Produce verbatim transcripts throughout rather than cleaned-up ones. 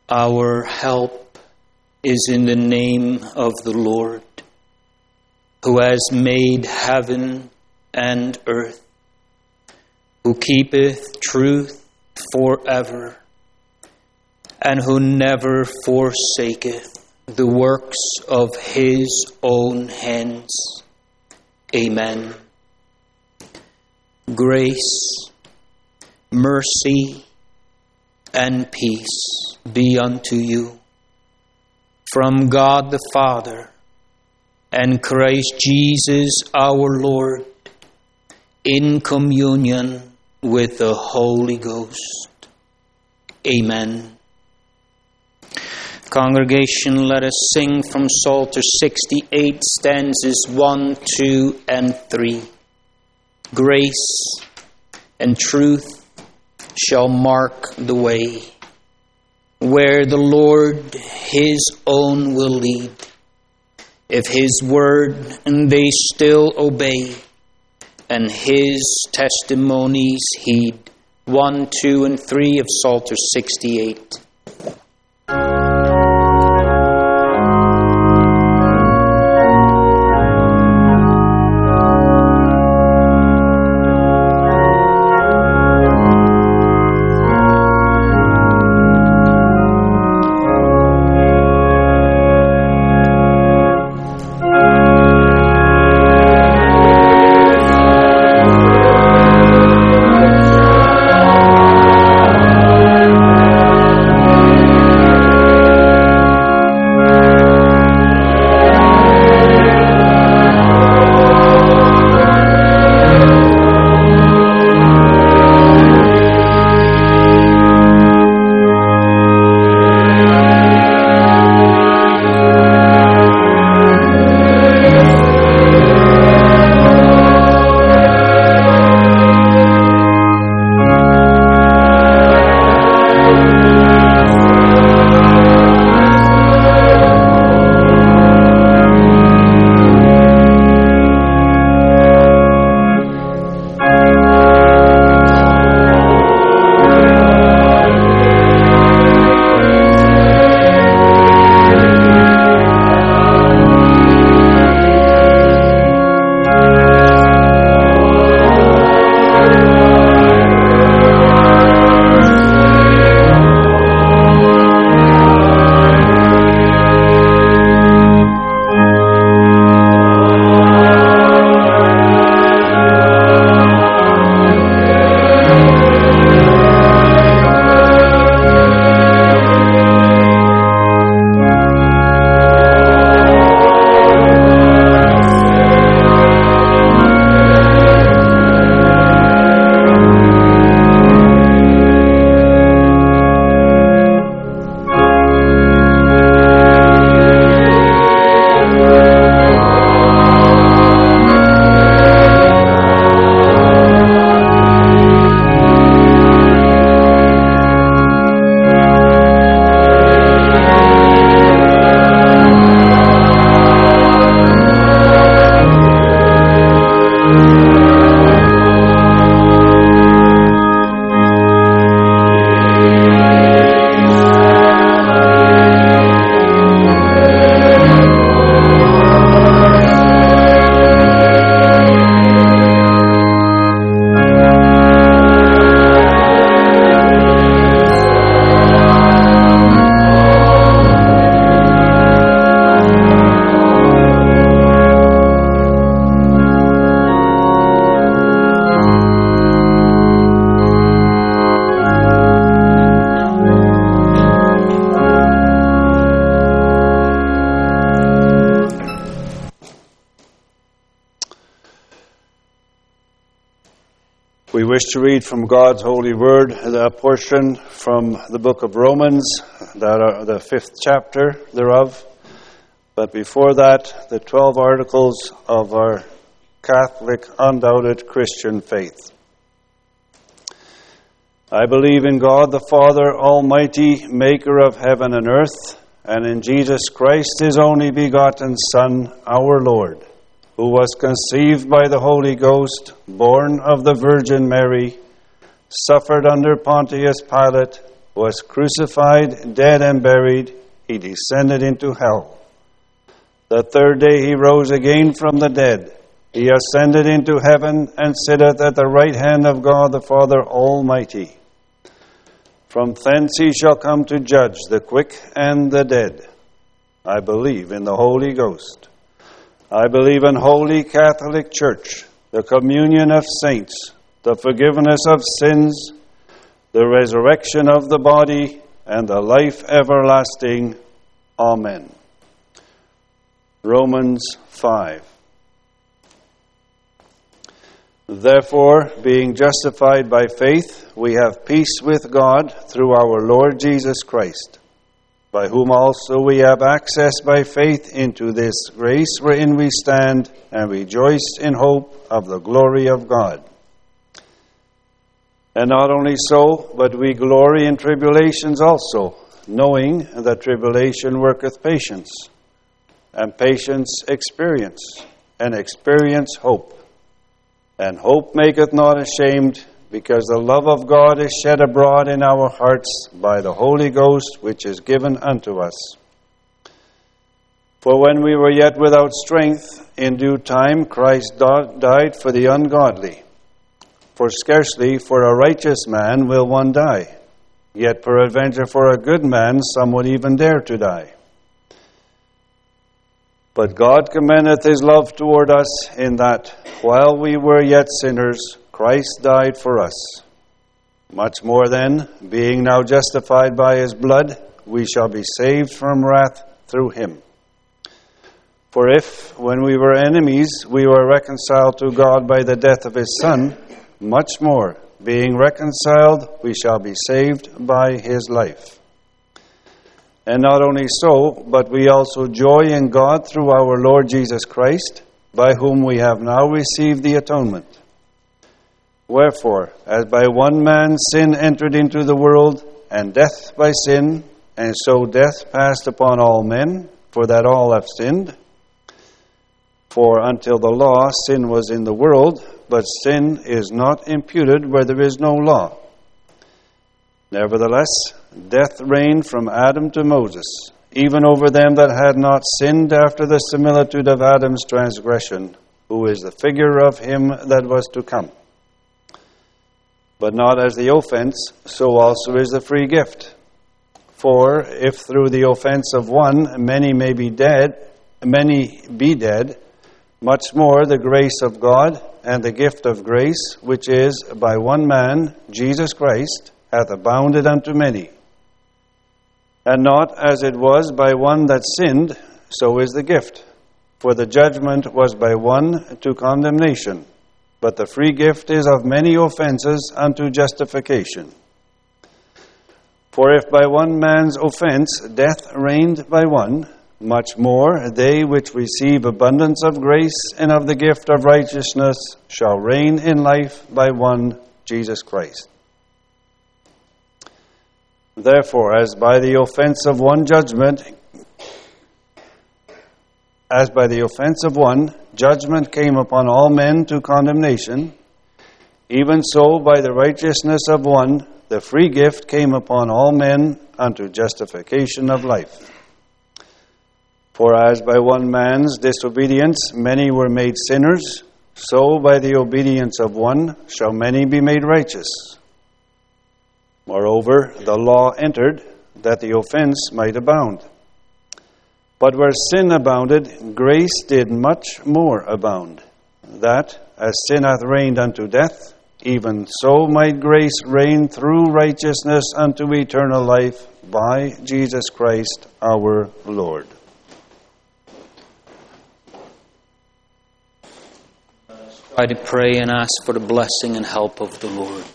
Our help is in the name of the Lord, who has made heaven and earth, who keepeth truth forever, and who never forsaketh the works of his own hands. Amen. Grace, mercy, and peace be unto you from God the Father and Christ Jesus our Lord, in communion with the Holy Ghost. Amen. Congregation, let us sing from Psalter sixty-eight, stanzas one, two, and three. Grace and truth shall mark the way, where the Lord his own will lead. If his word they still obey, and his testimonies heed. One, two, and three of Psalter sixty-eight. We wish to read from God's holy word a portion from the book of Romans, that are the fifth chapter thereof. But before that, the twelve articles of our Catholic, undoubted Christian faith. I believe in God the Father Almighty, maker of heaven and earth, and in Jesus Christ, his only begotten Son, our Lord, who was conceived by the Holy Ghost, born of the Virgin Mary, suffered under Pontius Pilate, was crucified, dead, and buried. He descended into hell. The third day he rose again from the dead. He ascended into heaven and sitteth at the right hand of God the Father Almighty. From thence he shall come to judge the quick and the dead. I believe in the Holy Ghost. I believe in Holy Catholic Church, the communion of saints, the forgiveness of sins, the resurrection of the body, and the life everlasting. Amen. Romans five. Therefore, being justified by faith, we have peace with God through our Lord Jesus Christ, by whom also we have access by faith into this grace wherein we stand and rejoice in hope of the glory of God. And not only so, but we glory in tribulations also, knowing that tribulation worketh patience, and patience experience, and experience hope. And hope maketh not ashamed, because the love of God is shed abroad in our hearts by the Holy Ghost, which is given unto us. For when we were yet without strength, in due time Christ died for the ungodly. For scarcely for a righteous man will one die, yet peradventure for a good man some would even dare to die. But God commendeth his love toward us, in that, while we were yet sinners, Christ died for us. Much more then, being now justified by his blood, we shall be saved from wrath through him. For if, when we were enemies, we were reconciled to God by the death of his Son, much more, being reconciled, we shall be saved by his life. And not only so, but we also joy in God through our Lord Jesus Christ, by whom we have now received the atonement. Wherefore, as by one man sin entered into the world, and death by sin, and so death passed upon all men, for that all have sinned. For until the law, sin was in the world, but sin is not imputed where there is no law. Nevertheless, death reigned from Adam to Moses, even over them that had not sinned after the similitude of Adam's transgression, who is the figure of him that was to come. But not as the offense, so also is the free gift. For if through the offense of one many may be dead, many be dead, much more the grace of God and the gift of grace, which is by one man, Jesus Christ, hath abounded unto many. And not as it was by one that sinned, so is the gift. For the judgment was by one to condemnation, but the free gift is of many offenses unto justification. For if by one man's offense death reigned by one, much more they which receive abundance of grace and of the gift of righteousness shall reign in life by one, Jesus Christ. Therefore, as by the offense of one judgment, as by the offense of one, judgment came upon all men to condemnation, even so by the righteousness of one, the free gift came upon all men unto justification of life. For as by one man's disobedience many were made sinners, so by the obedience of one shall many be made righteous. Moreover, the law entered, that the offense might abound. But where sin abounded, grace did much more abound, that, as sin hath reigned unto death, even so might grace reign through righteousness unto eternal life by Jesus Christ our Lord. Try to pray and ask for the blessing and help of the Lord.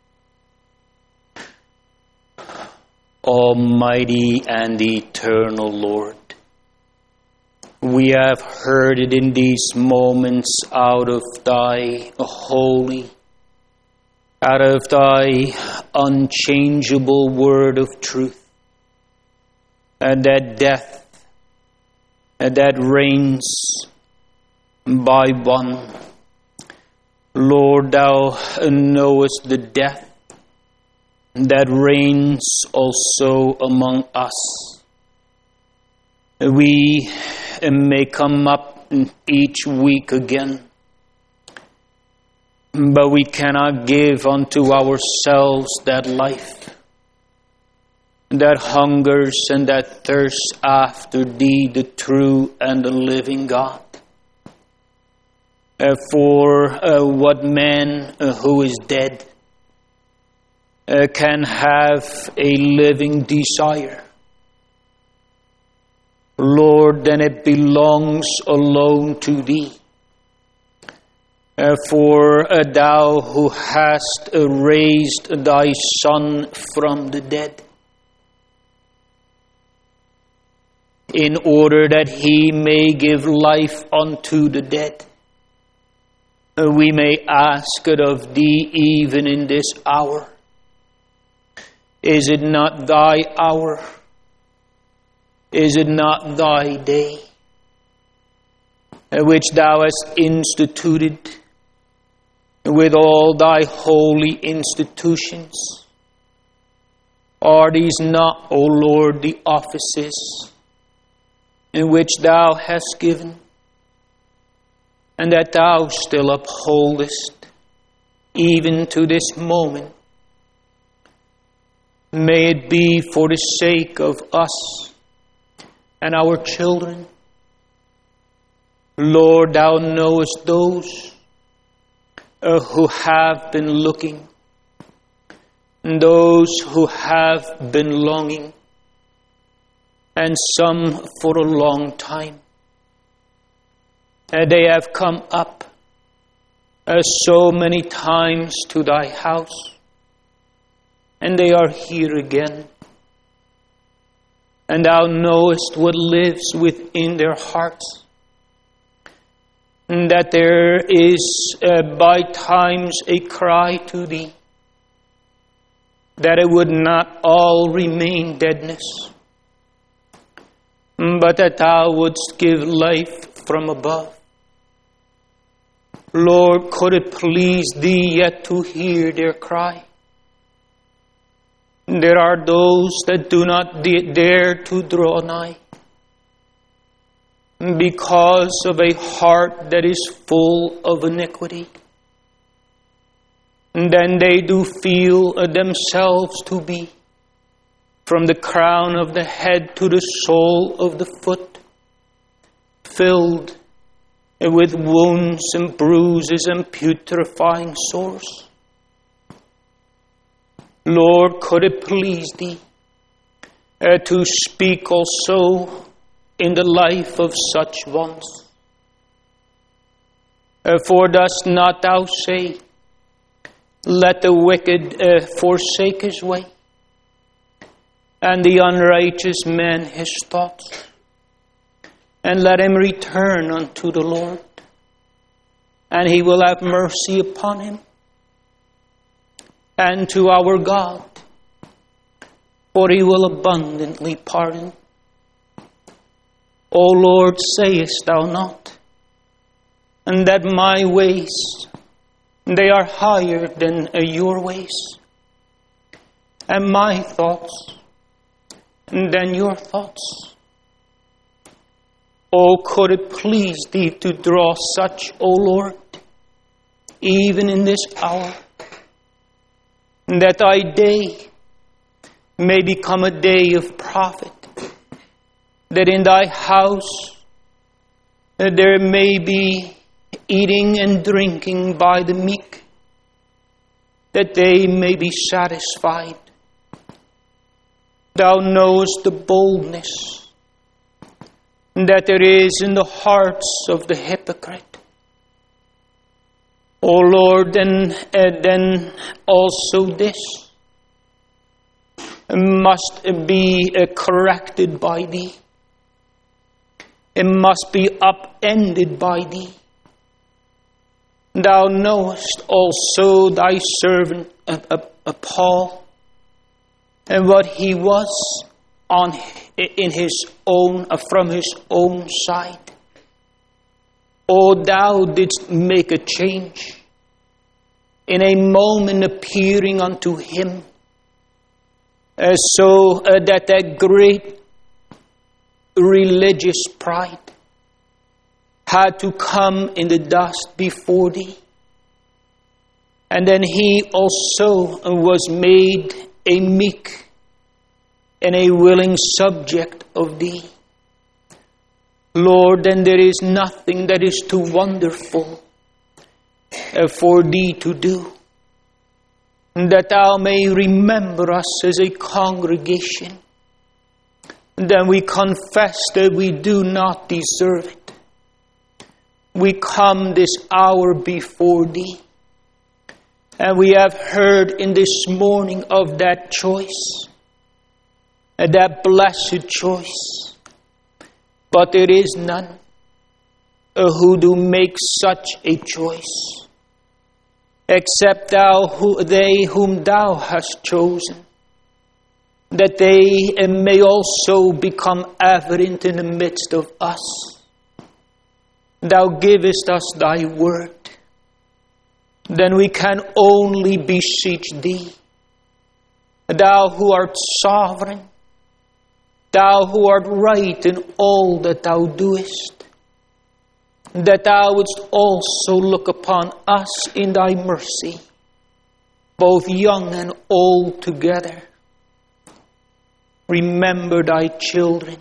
Almighty and eternal Lord, we have heard it in these moments out of thy holy, out of thy unchangeable word of truth, and that death, and that reigns by one. Lord, thou knowest the death that reigns also among us. We may come up each week again, but we cannot give unto ourselves that life, that hungers and that thirsts after Thee, the true and the living God. Uh, for uh, what man uh, who is dead uh, can have a living desire? Lord, then it belongs alone to Thee. Uh, for uh, Thou who hast uh, raised Thy Son from the dead, in order that He may give life unto the dead, uh, we may ask it of Thee even in this hour. Is it not Thy hour? Is it not Thy day, which Thou hast instituted with all Thy holy institutions? Are these not, O Lord, the offices in which Thou hast given, and that Thou still upholdest even to this moment? May it be for the sake of us and our children. Lord, Thou knowest those uh, who have been looking, and those who have been longing, and some for a long time. Uh, they have come up uh, so many times to Thy house, and they are here again. And Thou knowest what lives within their hearts, and that there is uh, by times a cry to Thee, that it would not all remain deadness, but that Thou wouldst give life from above. Lord, could it please Thee yet to hear their cry? There are those that do not dare to draw nigh because of a heart that is full of iniquity. And then they do feel themselves to be, from the crown of the head to the sole of the foot, filled with wounds and bruises and putrefying sores. Lord, could it please Thee uh, to speak also in the life of such ones? Uh, for dost not Thou say, let the wicked uh, forsake his way, and the unrighteous man his thoughts, and let him return unto the Lord, and He will have mercy upon him, and to our God, for He will abundantly pardon. O Lord, sayest Thou not, and that my ways, they are higher than Your ways, and my thoughts than Your thoughts? Oh, could it please Thee to draw such, O Lord, even in this hour, that Thy day may become a day of profit, that in Thy house that there may be eating and drinking by the meek, that they may be satisfied. Thou knowest the boldness that there is in the hearts of the hypocrite. O Lord, then, uh, then also this must be uh, corrected by Thee. It must be upended by Thee. Thou knowest also Thy servant uh, uh, uh, Paul, and what he was on in his own uh, from his own side. O Thou didst make a change in a moment, appearing unto him Uh, so uh, that that great religious pride had to come in the dust before thee. And then he also was made a meek and a willing subject of thee. Lord, then there is nothing that is too wonderful uh, for thee to do, that thou may remember us as a congregation. Then we confess that we do not deserve it. We come this hour before thee, and we have heard in this morning of that choice, that blessed choice. But there is none uh, who do make such a choice, except thou, who, they whom thou hast chosen, that they uh, may also become evident in the midst of us. Thou givest us thy word. Then we can only beseech thee, thou who art sovereign, thou who art right in all that thou doest, that thou wouldst also look upon us in thy mercy, both young and old together. Remember thy children.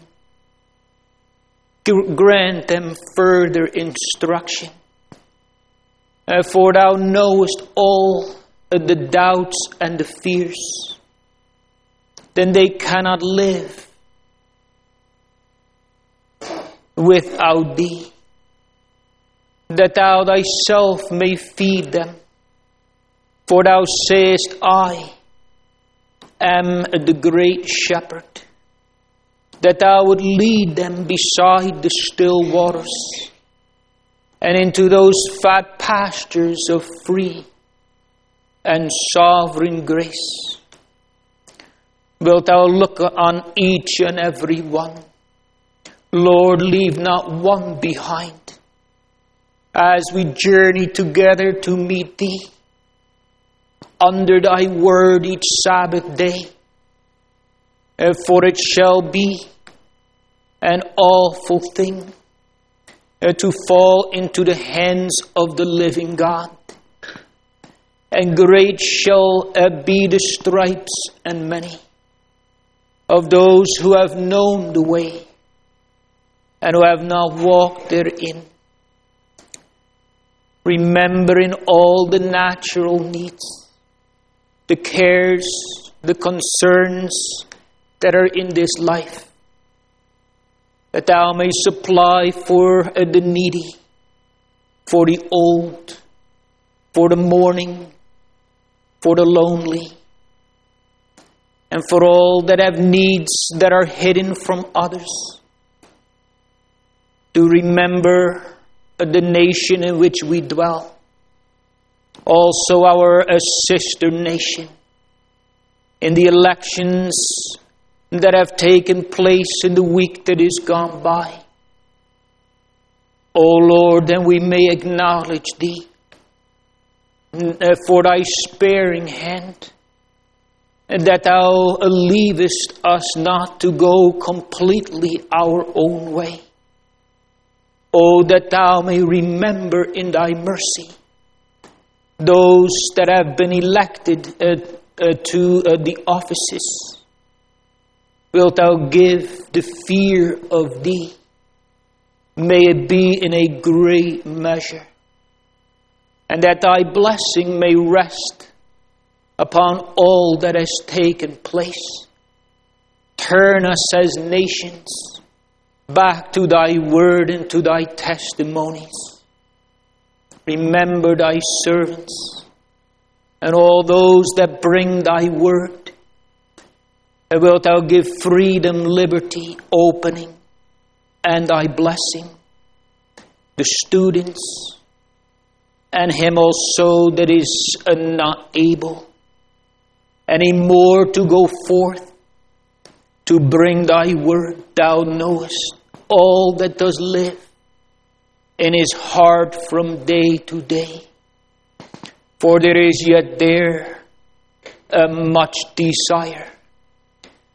Grant them further instruction. Uh, for thou knowest all uh, the doubts and the fears. Then they cannot live without thee, that thou thyself may feed them. For thou sayest, I am the great shepherd, that thou would lead them beside the still waters, and into those fat pastures of free and sovereign grace. Wilt thou look on each and every one? Lord, leave not one behind, as we journey together to meet thee under thy word each Sabbath day. For it shall be an awful thing to fall into the hands of the living God. And great shall be the stripes and many of those who have known the way and who have not walked therein. Remembering all the natural needs, the cares, the concerns that are in this life, that thou may supply for the needy, for the old, for the mourning, for the lonely, and for all that have needs that are hidden from others. To remember the nation in which we dwell, also our uh, sister nation, in the elections that have taken place in the week that is gone by. O Lord, then we may acknowledge thee uh, for thy sparing hand, and that thou uh, leavest us not to go completely our own way. Oh, that thou may remember in thy mercy those that have been elected uh, uh, to uh, the offices. Wilt thou give the fear of thee? May it be in a great measure, and that thy blessing may rest upon all that has taken place. Turn us as nations back to thy word and to thy testimonies. Remember thy servants and all those that bring thy word. And wilt thou give freedom, liberty, opening, and thy blessing, the students, and him also that is not able any more to go forth to bring thy word. Thou knowest all that does live in his heart from day to day. For there is yet there a much desire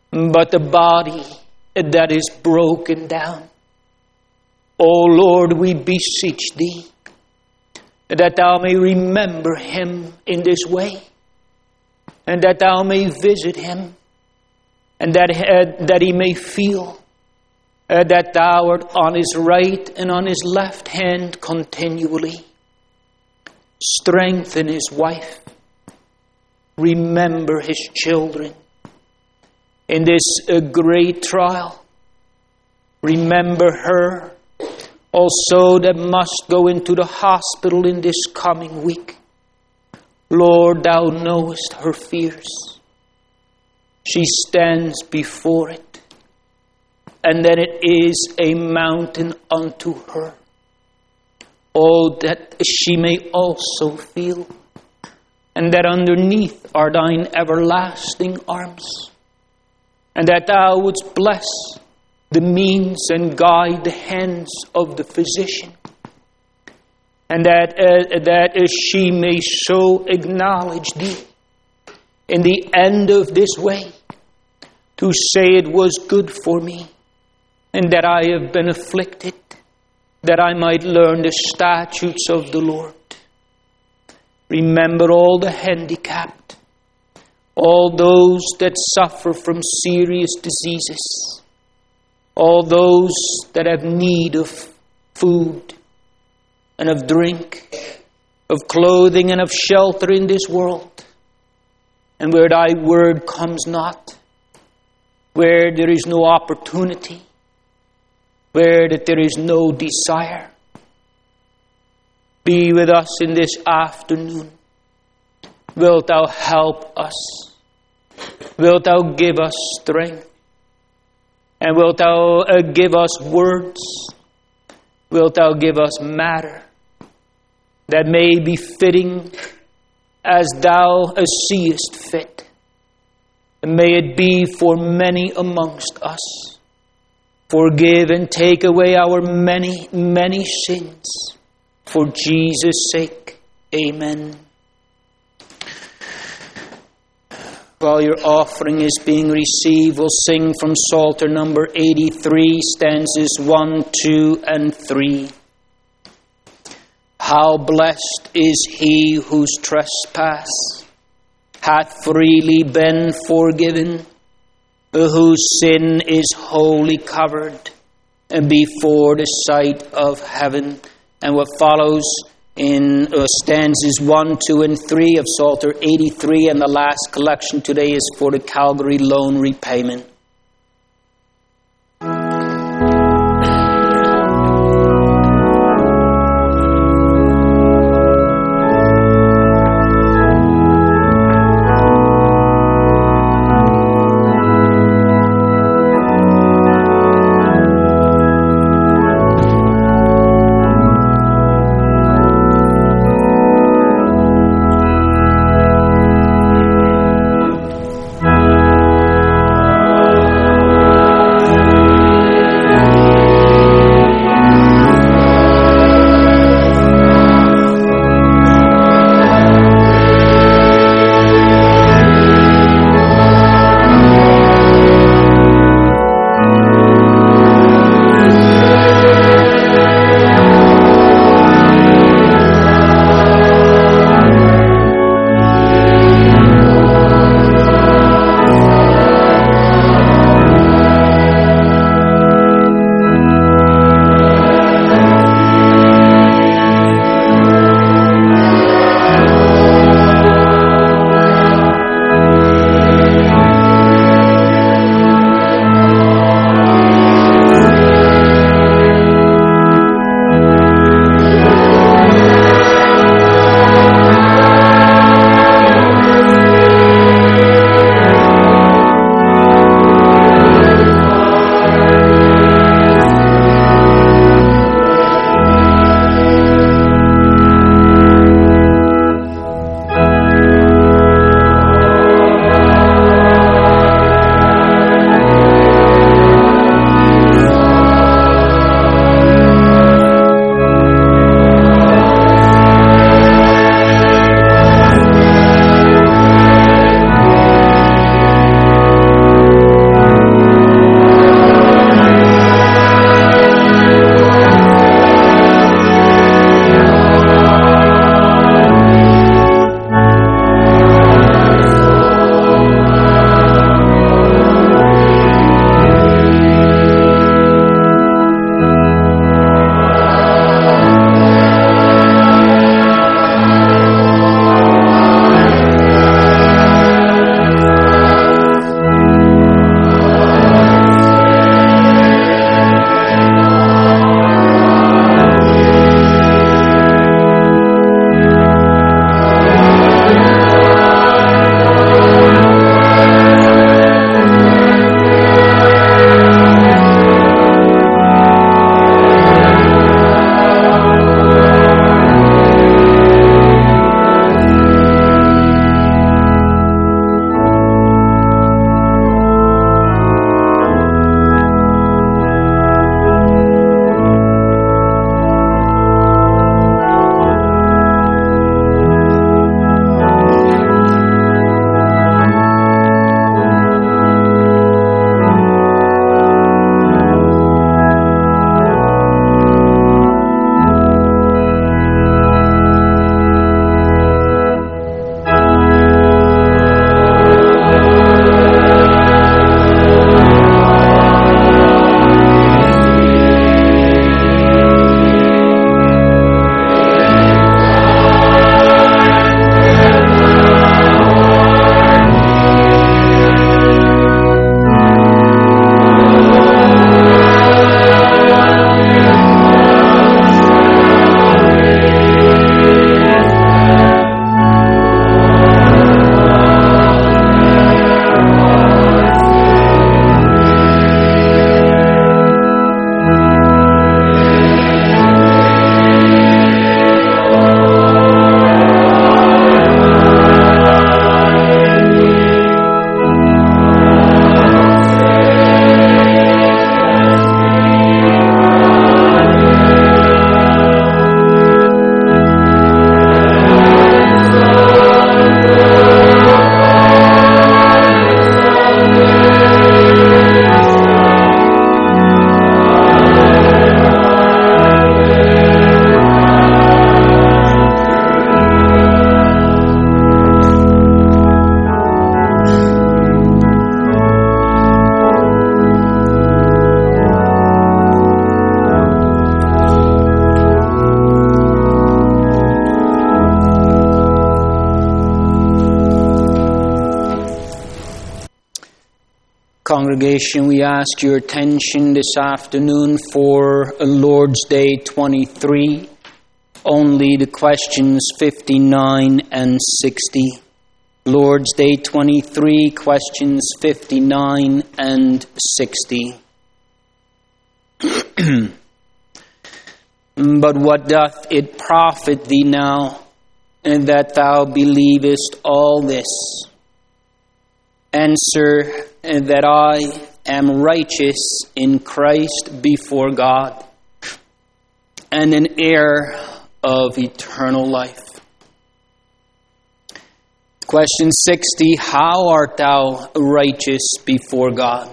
but the body that is broken down. O Lord, we beseech thee that thou may remember him in this way, and that thou may visit him, and that, uh, that he may feel uh, that thou art on his right and on his left hand continually. Strengthen his wife. Remember his children in this uh, great trial. Remember her also that must go into the hospital in this coming week. Lord, thou knowest her fears. She stands before it, and then it is a mountain unto her. Oh, that she may also feel, and that underneath are thine everlasting arms, and that thou wouldst bless the means and guide the hands of the physician, and that uh, that uh, she may so acknowledge thee in the end of this way, to say it was good for me, and that I have been afflicted, that I might learn the statutes of the Lord. Remember all the handicapped, all those that suffer from serious diseases, all those that have need of food and of drink, of clothing and of shelter in this world. And where thy word comes not, where there is no opportunity, where that there is no desire, be with us in this afternoon. Wilt thou help us? Wilt thou give us strength? And wilt thou uh, give us words? Wilt thou give us matter that may be fitting as thou uh, seest fit? And may it be for many amongst us. Forgive and take away our many, many sins. For Jesus' sake, amen. While your offering is being received, we'll sing from Psalter number eighty-three, stanzas one, two, and three. How blessed is he whose trespass hath freely been forgiven, whose sin is wholly covered before the sight of heaven. And what follows in uh, stanzas one, two, and three of Psalter eighty-three, and the last collection today is for the Calvary loan repayment. Congregation, we ask your attention this afternoon for Lord's Day twenty-three, only the questions fifty-nine and sixty. Lord's Day twenty-three, questions fifty-nine and sixty. But what doth it profit thee now, that thou believest all this? Answer, that I am righteous in Christ before God, and an heir of eternal life. Question sixty, how art thou righteous before God?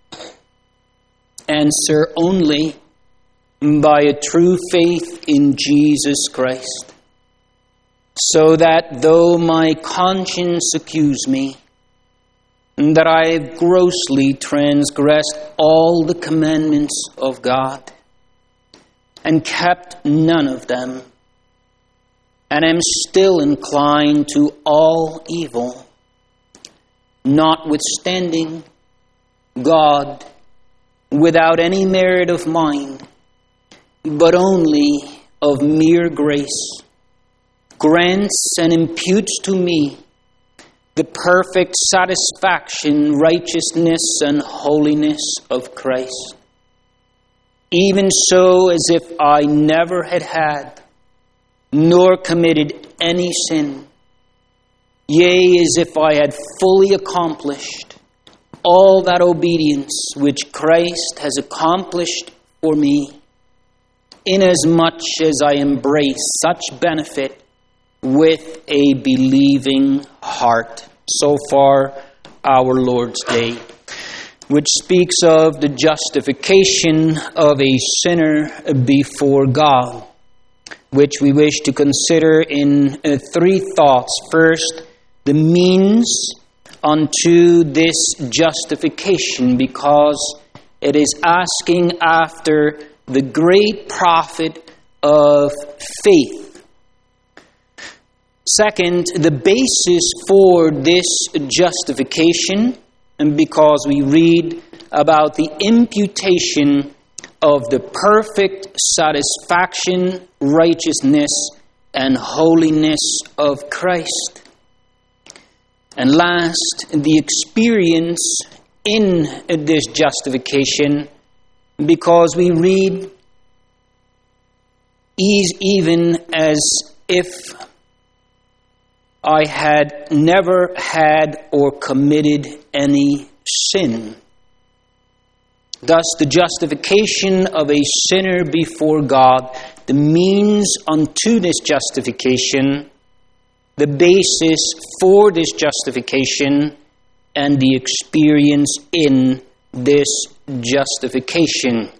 Answer, only by a true faith in Jesus Christ, so that though my conscience accuse me, that I have grossly transgressed all the commandments of God, and kept none of them, and am still inclined to all evil, notwithstanding, God, without any merit of mine, but only of mere grace, grants and imputes to me the perfect satisfaction, righteousness, and holiness of Christ, even so as if I never had had, nor committed any sin, yea, as if I had fully accomplished all that obedience which Christ has accomplished for me, inasmuch as I embrace such benefit with a believing heart. So far, our Lord's Day, which speaks of the justification of a sinner before God, which we wish to consider in uh, three thoughts. First, the means unto this justification, because it is asking after the great profit of faith. Second, the basis for this justification, and because we read about the imputation of the perfect satisfaction, righteousness, and holiness of Christ. And last, the experience in this justification, because we read even as if I had never had or committed any sin. Thus, the justification of a sinner before God, the means unto this justification, the basis for this justification, and the experience in this justification.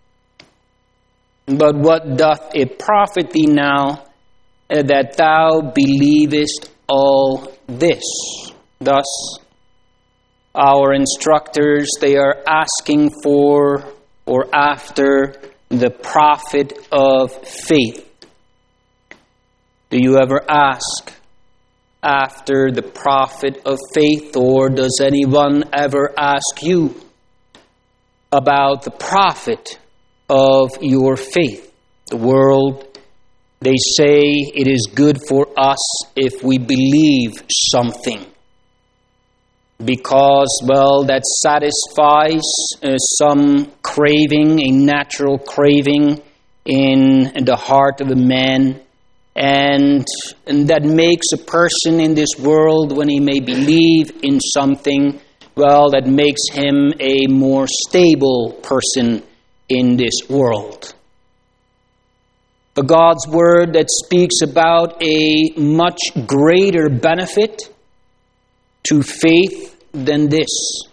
But what doth it profit thee now, uh, that thou believest all this? Thus, our instructors, they are asking for or after the profit of faith. Do you ever ask after the profit of faith, or does anyone ever ask you about the profit of your faith? The world, they say it is good for us if we believe something, because, well, that satisfies uh, some craving, a natural craving in, in the heart of a man, and, and that makes a person in this world, when he may believe in something, well, that makes him a more stable person in this world. But God's word that speaks about a much greater benefit to faith than this.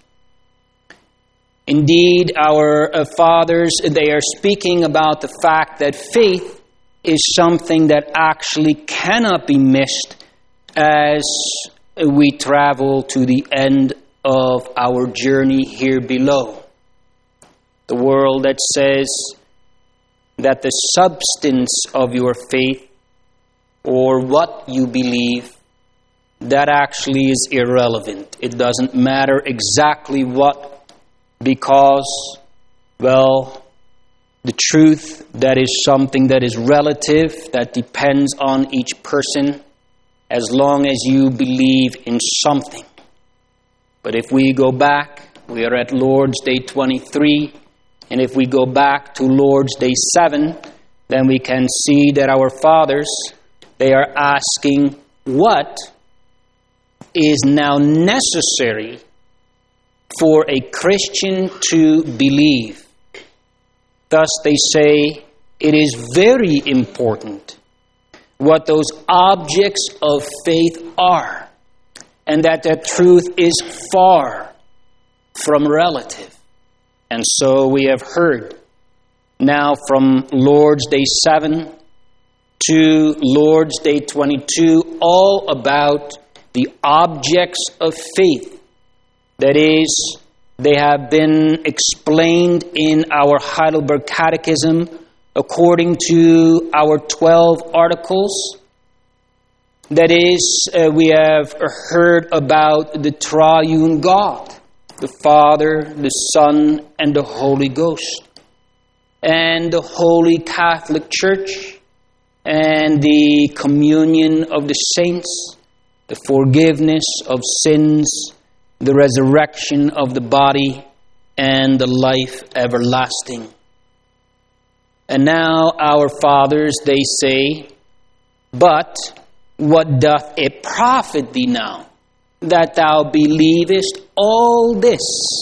Indeed, our uh, fathers, they are speaking about the fact that faith is something that actually cannot be missed as we travel to the end of our journey here below. The world that says that the substance of your faith, or what you believe, that actually is irrelevant. It doesn't matter exactly what because, well, the truth, that is something that is relative, that depends on each person, as long as you believe in something. But if we go back, we are at Lord's Day twenty-three, and if we go back to Lord's Day seven, then we can see that our fathers, they are asking what is now necessary for a Christian to believe. Thus they say it is very important what those objects of faith are, and that that truth is far from relative. And so we have heard now from Lord's Day seven to Lord's Day twenty-two all about the objects of faith. That is, they have been explained in our Heidelberg Catechism according to our twelve articles. That is, uh, we have heard about the triune God, the Father, the Son, and the Holy Ghost, and the Holy Catholic Church, and the communion of the saints, the forgiveness of sins, the resurrection of the body, and the life everlasting. And now our fathers, they say, but what doth it profit thee now, that thou believest all this?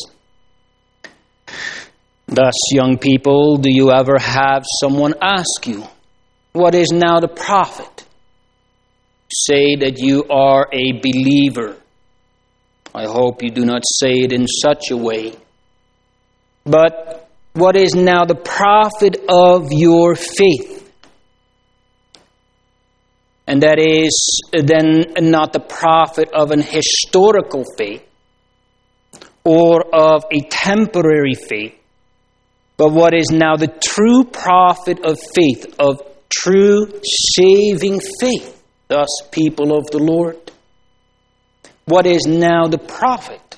Thus, young people, do you ever have someone ask you, what is now the profit? Say that you are a believer. I hope you do not say it in such a way. But what is now the profit of your faith? And that is then not the profit of an historical faith or of a temporary faith, but what is now the true profit of faith, of true saving faith. Thus, people of the Lord, what is now the profit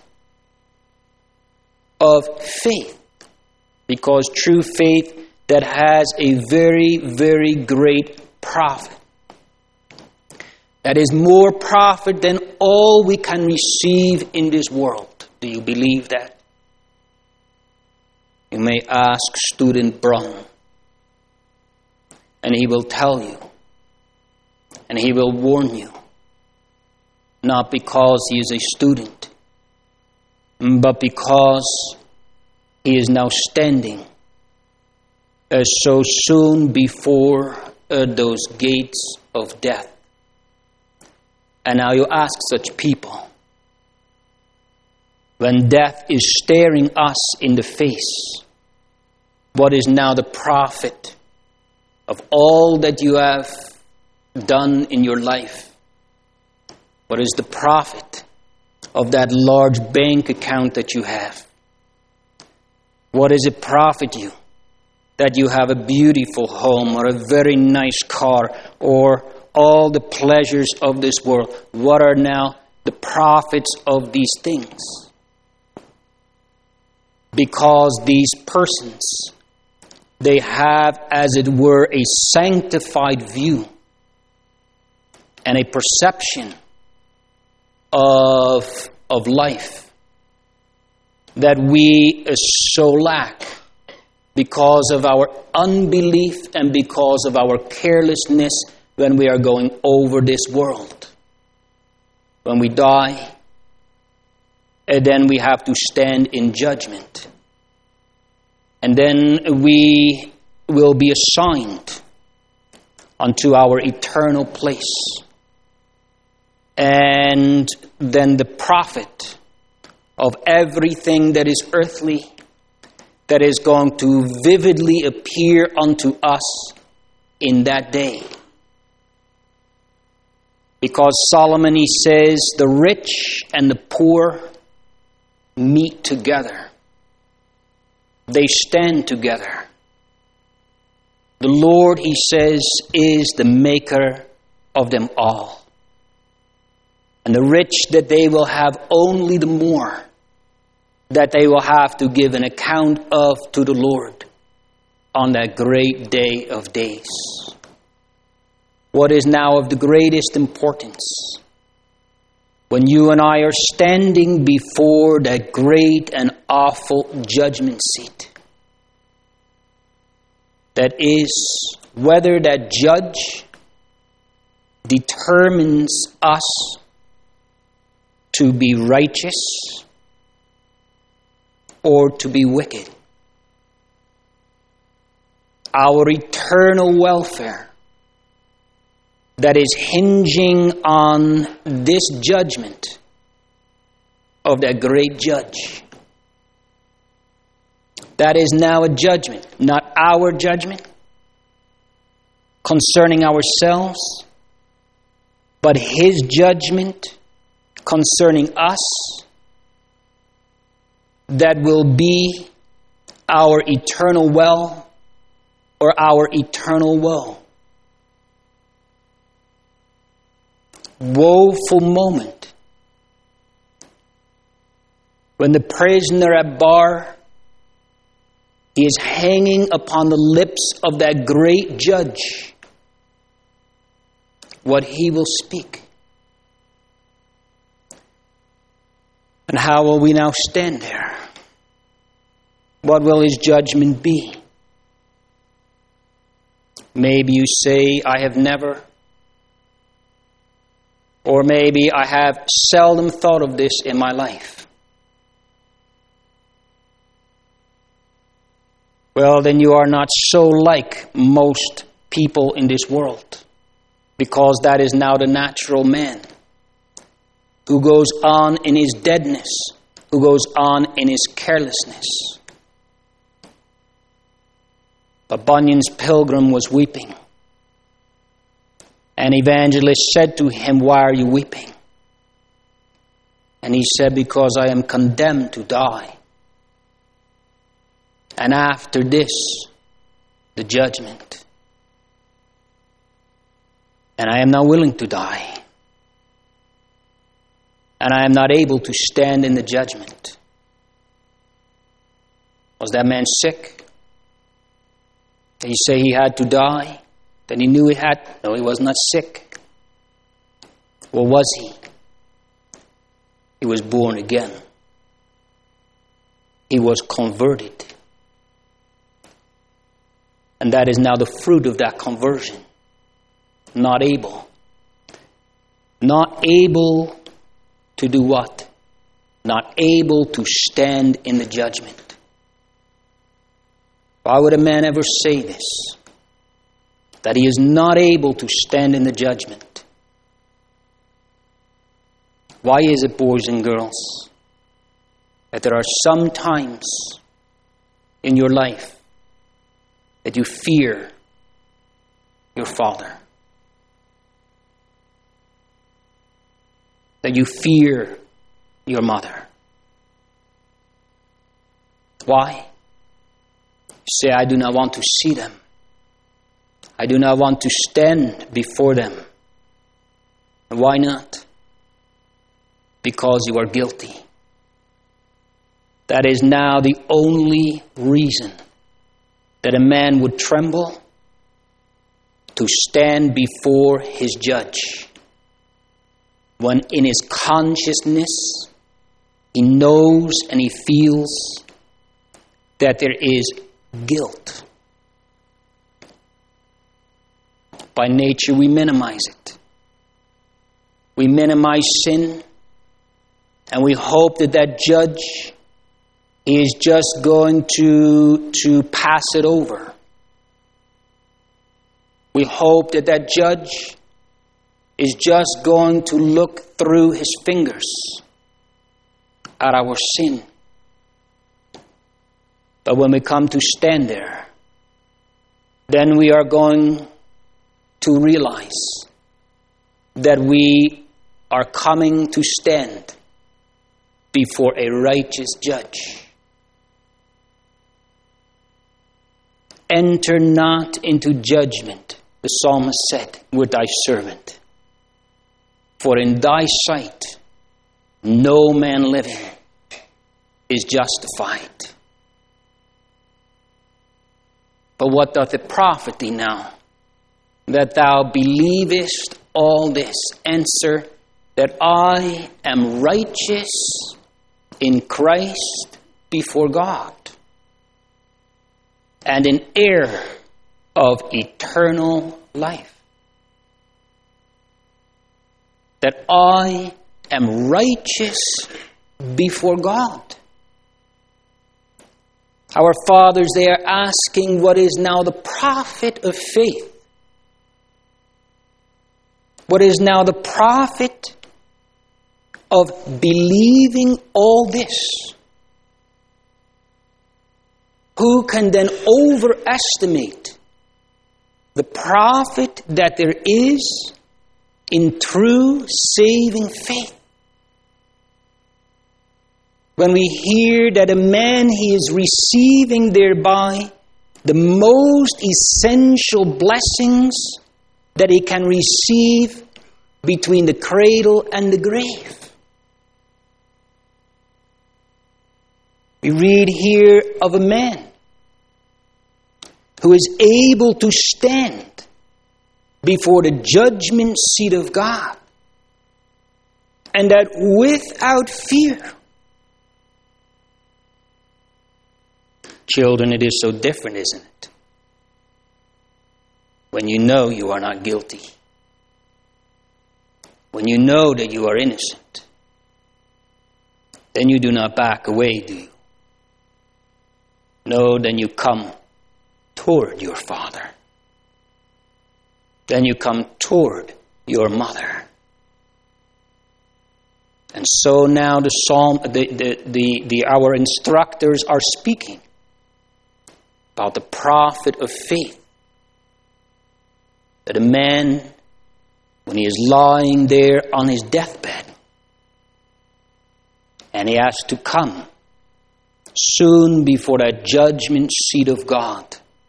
of faith? Because true faith, that has a very, very great profit. That is more profit than all we can receive in this world. Do you believe that? You may ask student Brun, and he will tell you, and he will warn you, not because he is a student, but because he is now standing uh, so soon before uh, those gates of death. And now you ask such people, when death is staring us in the face, what is now the profit of all that you have done in your life? What is the profit of that large bank account that you have? What does it profit you that you have a beautiful home or a very nice car or all the pleasures of this world? What are now the profits of these things? Because these persons, they have, as it were, a sanctified view and a perception of, of life that we so lack because of our unbelief and because of our carelessness when we are going over this world. When we die, and then we have to stand in judgment. And then we will be assigned unto our eternal place. And then the profit of everything that is earthly, that is going to vividly appear unto us in that day. Because Solomon, he says, the rich and the poor meet together. They stand together. The Lord, he says, is the maker of them all. And the rich, that they will have only the more. that they will have to give an account of to the Lord on that great day of days. What is now of the greatest importance, when you and I are standing before that great and awful judgment seat, that is whether that judge determines us to be righteous or to be wicked. Our eternal welfare that is hinging on this judgment of that great judge. That is now a judgment, not our judgment concerning ourselves, but his judgment concerning us that will be our eternal well or our eternal woe. Woeful moment when the prisoner at bar is hanging upon the lips of that great judge what he will speak. And how will we now stand there? What will his judgment be? Maybe you say, I have never, or maybe I have seldom thought of this in my life. Well, then you are not so like most people in this world, because that is now the natural man who goes on in his deadness, who goes on in his carelessness. But Bunyan's pilgrim was weeping. An evangelist said to him, why are you weeping? And he said, because I am condemned to die. And after this, the judgment. And I am not willing to die. And I am not able to stand in the judgment. Was that man sick? Did he say he had to die? Then he knew he had? No, he was not sick. Or was he? He was born again. He was converted. And that is now the fruit of that conversion. Not able. Not able to do what? Not able to stand in the judgment. Why would a man ever say this? That he is not able to stand in the judgment. Why is it, boys and girls, that there are some times in your life that you fear your father? That you fear your mother? Why? You say, I do not want to see them. I do not want to stand before them. And why not? Because you are guilty. That is now the only reason that a man would tremble to stand before his judge. When in his consciousness he knows and he feels that there is guilt. By nature we minimize it. We minimize sin, and we hope that that judge is just going to, to pass it over. We hope that that judge is just going to look through his fingers at our sin. But when we come to stand there, then we are going to realize that we are coming to stand before a righteous judge. Enter not into judgment, the psalmist said, with thy servant. For in thy sight no man living is justified. But what doth it profit thee now, that thou believest all this? Answer, that I am righteous in Christ before God, and an heir of eternal life. That I am righteous before God. Our fathers, they are asking what is now the profit of faith. What is now the profit of believing all this? Who can then overestimate the profit that there is in true saving faith? When we hear that a man, he is receiving thereby the most essential blessings that he can receive between the cradle and the grave. We read here of a man who is able to stand before the judgment seat of God, and that without fear. Children, it is so different, isn't it? When you know you are not guilty. When you know that you are innocent. Then you do not back away, do you? No, then you come toward your father. Then you come toward your mother. And so now the psalm, the, the, the, the our instructors are speaking about the profit of faith. That a man, when he is lying there on his deathbed, and he has to come soon before that judgment seat of God,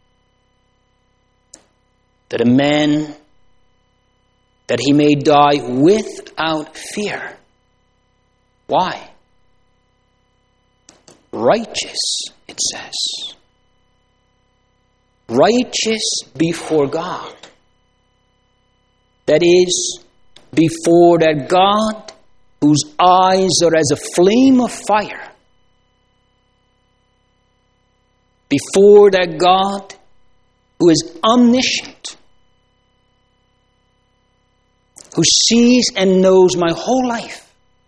that a man, that he may die without fear. Why? Righteous, it says. Righteous before God. That is, before that God whose eyes are as a flame of fire. Before that God who is omniscient, who sees and knows my whole life,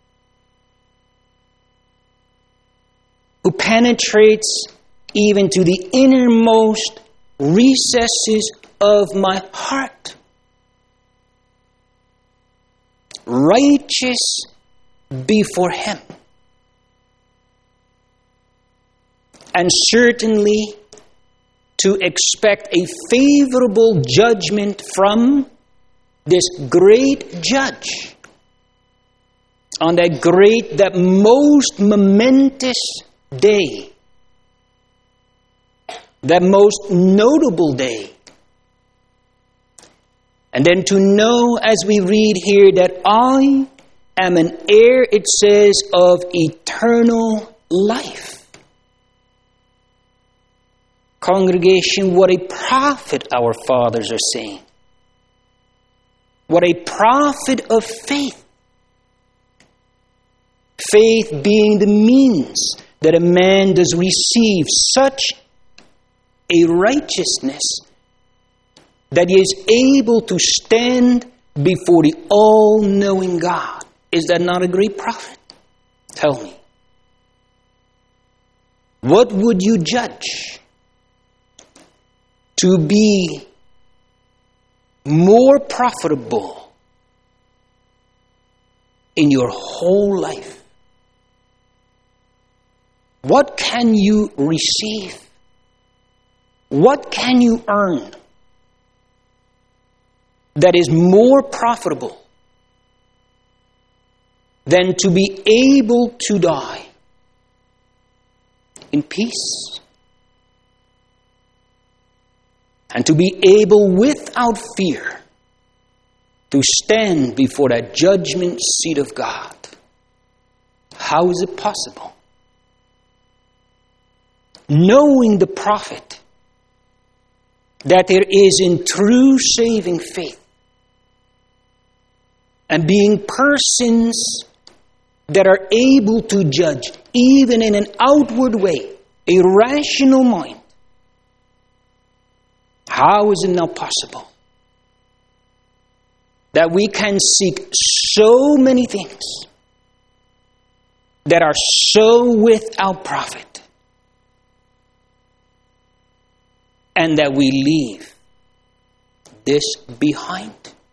who penetrates even to the innermost recesses of my heart. Righteous before Him. And certainly to expect a favorable judgment from this great judge on that great, that most momentous day, that most notable day. And then to know, as we read here, that I am an heir, it says, of eternal life. Congregation, what a profit our fathers are saying. What a profit of faith. Faith being the means that a man does receive such a righteousness that he is able to stand before the all-knowing God. Is that not a great profit? Tell me. What would you judge to be more profitable in your whole life? What can you receive? What can you earn that is more profitable than to be able to die in peace and to be able without fear to stand before that judgment seat of God? How is it possible? knowing the profit that there is in true saving faith, and being persons that are able to judge, even in an outward way, a rational mind. How is it now possible that we can seek so many things that are so without profit, and that we leave this behind?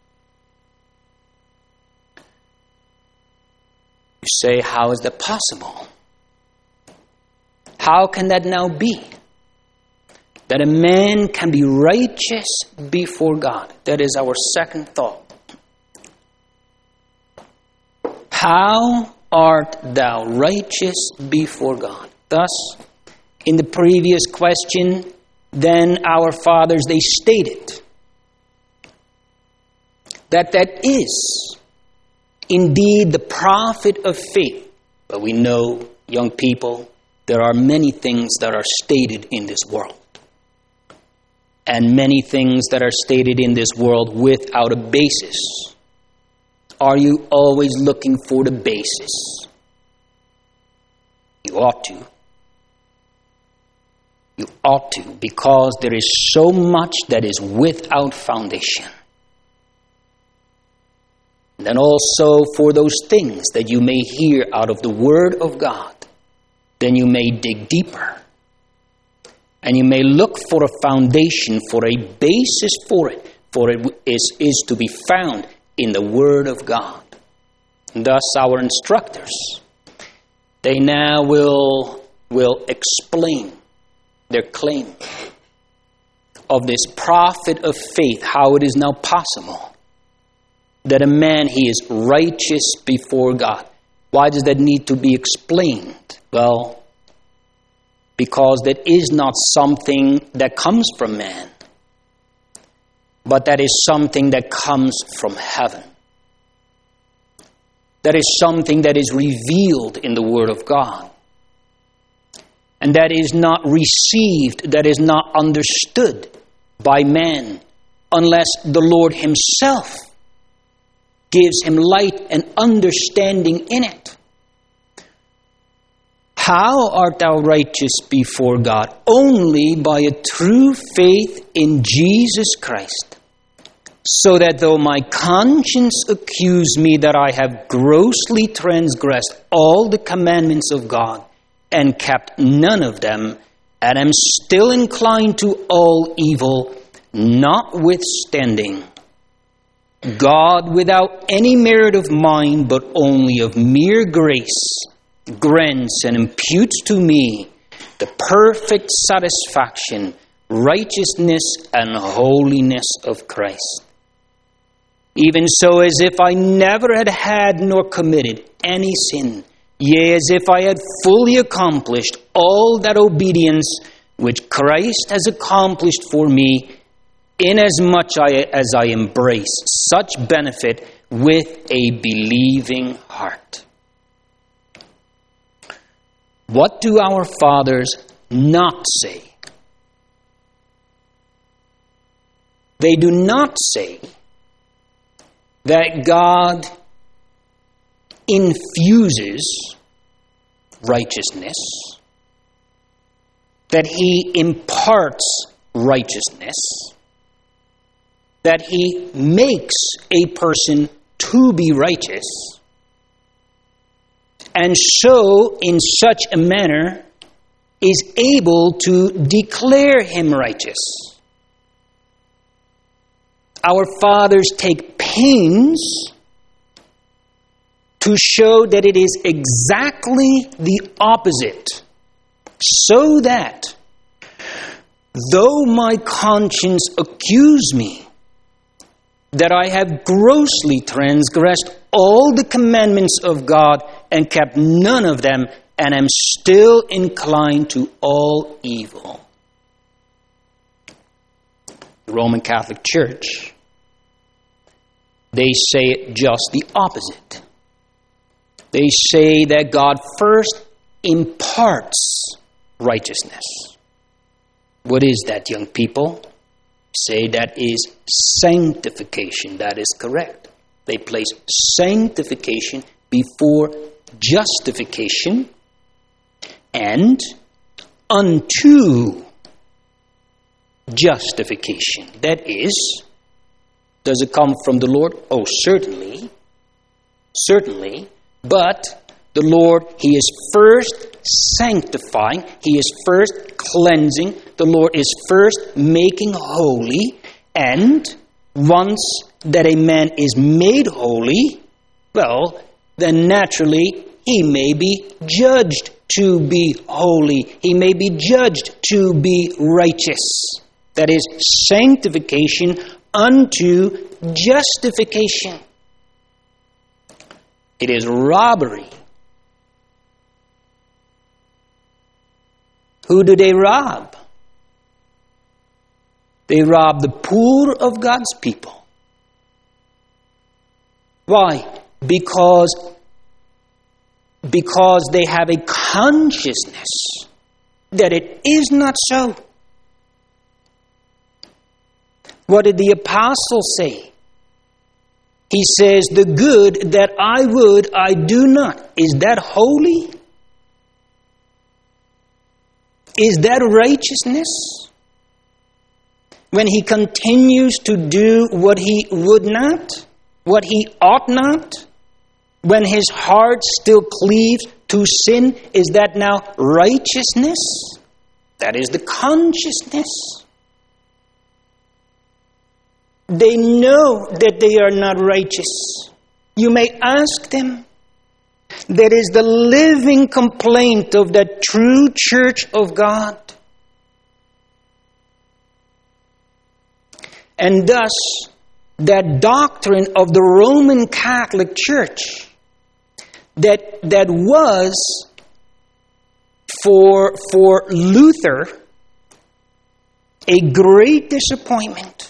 You say, how is that possible? How can that now be? That a man can be righteous before God. That is our second thought. How art thou righteous before God? Thus, in the previous question, then our fathers, they stated that that is indeed the profit of faith. But we know, young people, there are many things that are stated in this world. And many things that are stated in this world without a basis. Are you always looking for the basis? You ought to. You ought to, because there is so much that is without foundation. And then also for those things that you may hear out of the Word of God, then you may dig deeper. And you may look for a foundation, for a basis for it, for it is, is to be found in the Word of God. And thus our instructors, they now will, will explain their claim of this profit of faith, how it is now possible that a man, he is righteous before God. Why does that need to be explained? Well, because that is not something that comes from man, but that is something that comes from heaven. That is something that is revealed in the Word of God. And that is not received, that is not understood by man, unless the Lord Himself gives him light and understanding in it. How art thou righteous before God? Only by a true faith in Jesus Christ. So that though my conscience accuse me that I have grossly transgressed all the commandments of God and kept none of them, and am still inclined to all evil, notwithstanding, God, without any merit of mine, but only of mere grace, grants and imputes to me the perfect satisfaction, righteousness, and holiness of Christ. Even so, as if I never had had nor committed any sin, yea, as if I had fully accomplished all that obedience which Christ has accomplished for me, inasmuch I, as I embrace such benefit with a believing heart. What do our fathers not say? They do not say that God infuses righteousness, that He imparts righteousness, that He makes a person to be righteous, and so in such a manner is able to declare him righteous. Our fathers take pains to show that it is exactly the opposite, so that though my conscience accuse me that I have grossly transgressed all the commandments of God and kept none of them, and am still inclined to all evil. The Roman Catholic Church, they say it just the opposite. They say that God first imparts righteousness. What is that, young people? Say that is sanctification. That is correct. They place sanctification before justification and unto justification. That is, does it come from the Lord? Oh, certainly. Certainly. But the Lord, He is first sanctifying. He is first cleansing. The Lord is first making holy. And once that a man is made holy, well, then naturally he may be judged to be holy. He may be judged to be righteous. That is sanctification unto justification. It is robbery. Who do they rob? They rob the poor of God's people. Why? Because, because they have a consciousness that it is not so. What did the apostle say? He says, the good that I would, I do not. Is that holy? Is that righteousness? When he continues to do what he would not, what he ought not, when his heart still cleaves to sin, is that now righteousness? That is the consciousness. They know that they are not righteous. You may ask them. That is the living complaint of the true church of God. And thus, that doctrine of the Roman Catholic Church that, that was for, for Luther a great disappointment.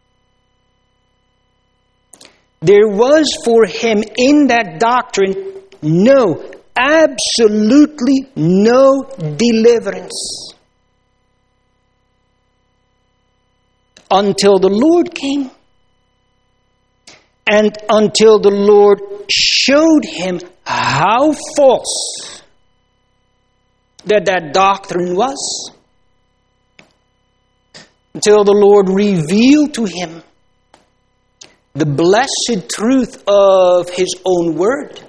There was for him in that doctrine no, absolutely no deliverance. Until the Lord came. And until the Lord showed him how false that that doctrine was. Until the Lord revealed to him the blessed truth of His own word.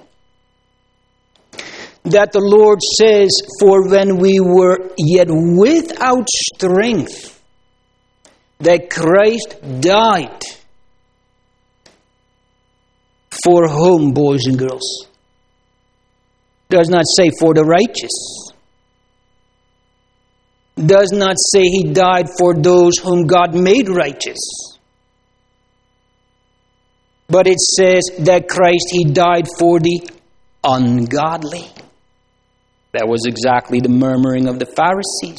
That the Lord says, for when we were yet without strength, that Christ died. For whom, boys and girls? Does not say for the righteous. Does not say He died for those whom God made righteous. But it says that Christ, He died for the ungodly. That was exactly the murmuring of the Pharisees.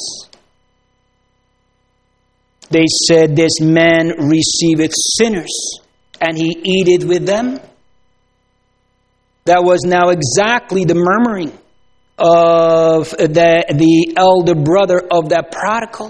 They said, this man receiveth sinners, and He eateth with them. That was now exactly the murmuring of the, the elder brother of that prodigal.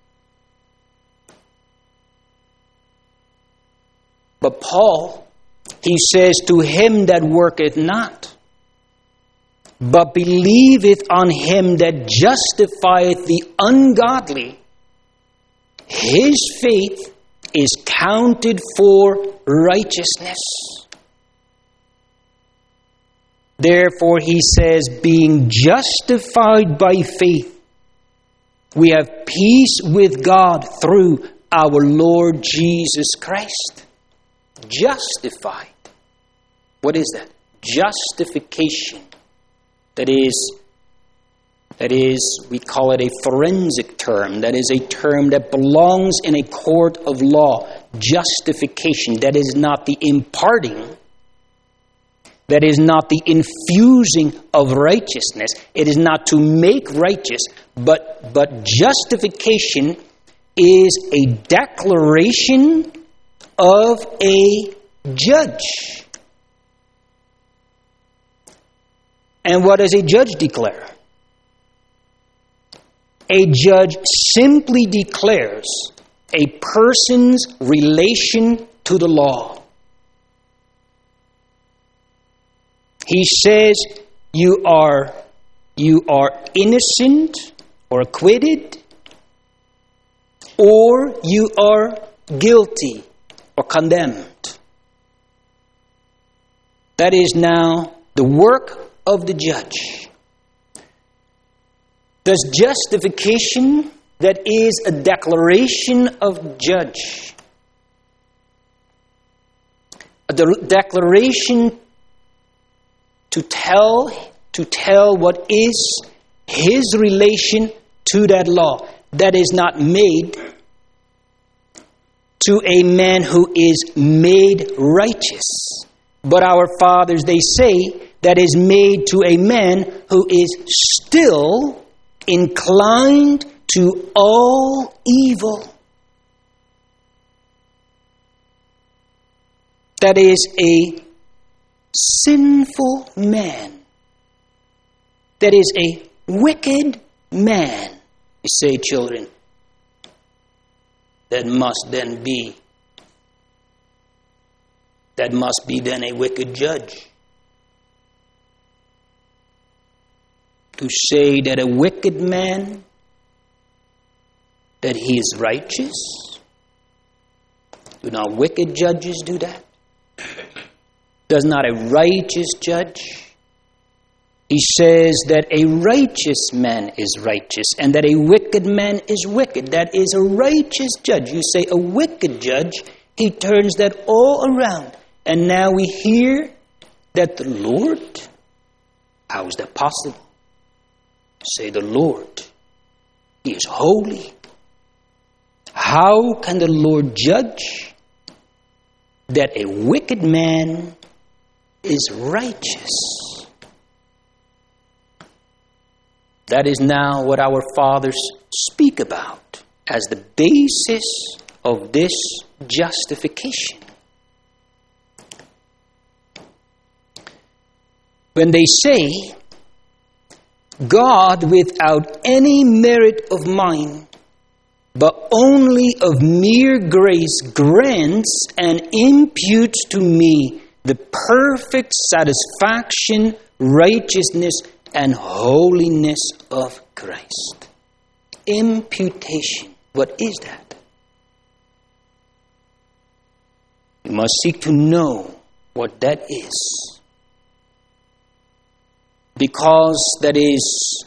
But Paul, he says, to him that worketh not, but believeth on Him that justifieth the ungodly, his faith is counted for righteousness. Therefore, he says, being justified by faith, we have peace with God through our Lord Jesus Christ. Justified. What is that? Justification. That is, that is, we call it a forensic term. That is a term that belongs in a court of law. Justification. That is not the imparting. That is not the infusing of righteousness. It is not to make righteous, but, but justification is a declaration of a judge. And what does a judge declare? A judge simply declares a person's relation to the law. He says you are, you are innocent or acquitted, or you are guilty or condemned. That is now the work of the judge. Thus, justification, that is a declaration of judge. A de- declaration to tell, to tell what is his relation to that law. That is not made to a man who is made righteous. But our fathers, they say, that is made to a man who is still inclined to all evil. That is a sinful man. That is a wicked man. You say, children, that must then be, that must be then a wicked judge. To say that a wicked man, that he is righteous? Do not wicked judges do that? Does not a righteous judge? He says that a righteous man is righteous and that a wicked man is wicked. That is a righteous judge. You say a wicked judge, he turns that all around. And now we hear that the Lord, how is that possible? Say the Lord, he is holy. How can the Lord judge that a wicked man is righteous? That is now what our fathers speak about as the basis of this justification. When they say, God without any merit of mine, but only of mere grace grants and imputes to me the perfect satisfaction, righteousness, and holiness of Christ. Imputation. What is that? We must seek to know what that is. Because that is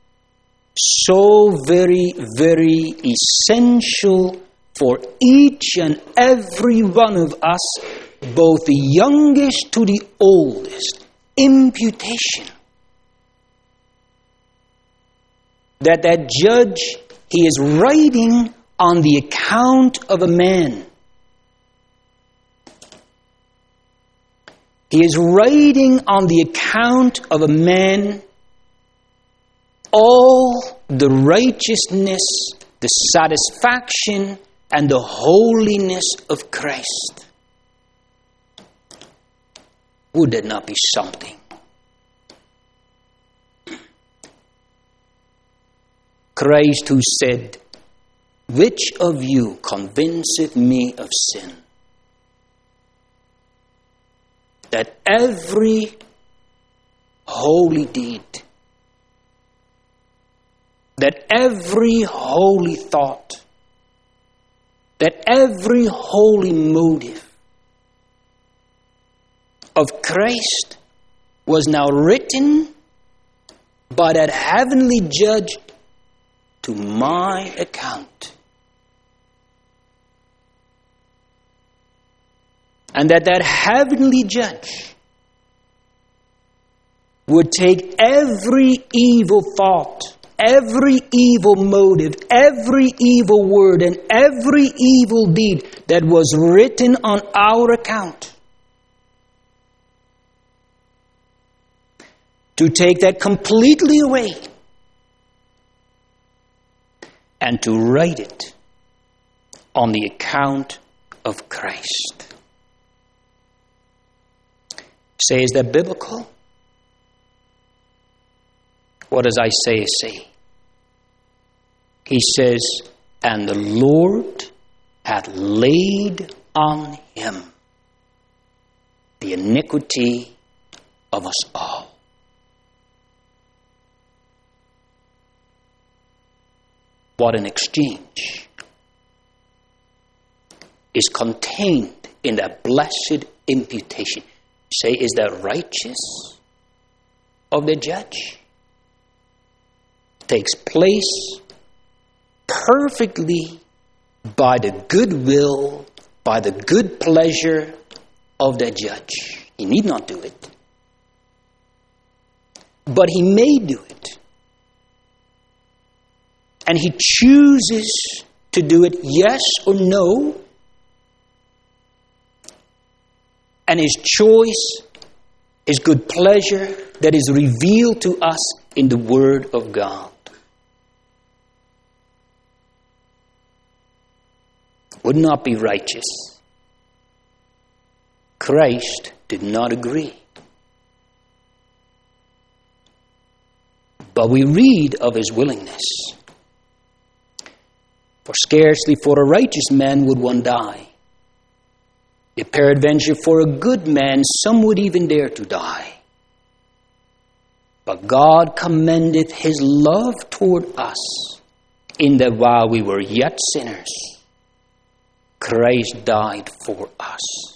so very, very essential for each and every one of us, both the youngest to the oldest. Imputation. That that judge, he is writing on the account of a man. He is writing on the account of a man all the righteousness, the satisfaction, and the holiness of Christ. Would that not be something? Christ who said, which of you convinceth me of sin? That every holy deed, that every holy thought, that every holy motive of Christ was now written by that heavenly judge to my account. And that that heavenly judge would take every evil thought, every evil motive, every evil word, and every evil deed that was written on our account, to take that completely away and to write it on the account of Christ. Say, is that biblical? What does Isaiah say? he says, and the Lord hath laid on him the iniquity of us all. What an exchange is contained in that blessed imputation. Say, is that righteous of the judge? Takes place perfectly by the goodwill, by the good pleasure of the judge. He need not do it, but he may do it. And he chooses to do it, yes or no. And his choice, his good pleasure that is revealed to us in the Word of God. Would not be righteous. Christ did not agree. But we read of his willingness. For scarcely for a righteous man would one die. If peradventure for a good man some would even dare to die. But God commendeth his love toward us, in that while we were yet sinners, Christ died for us.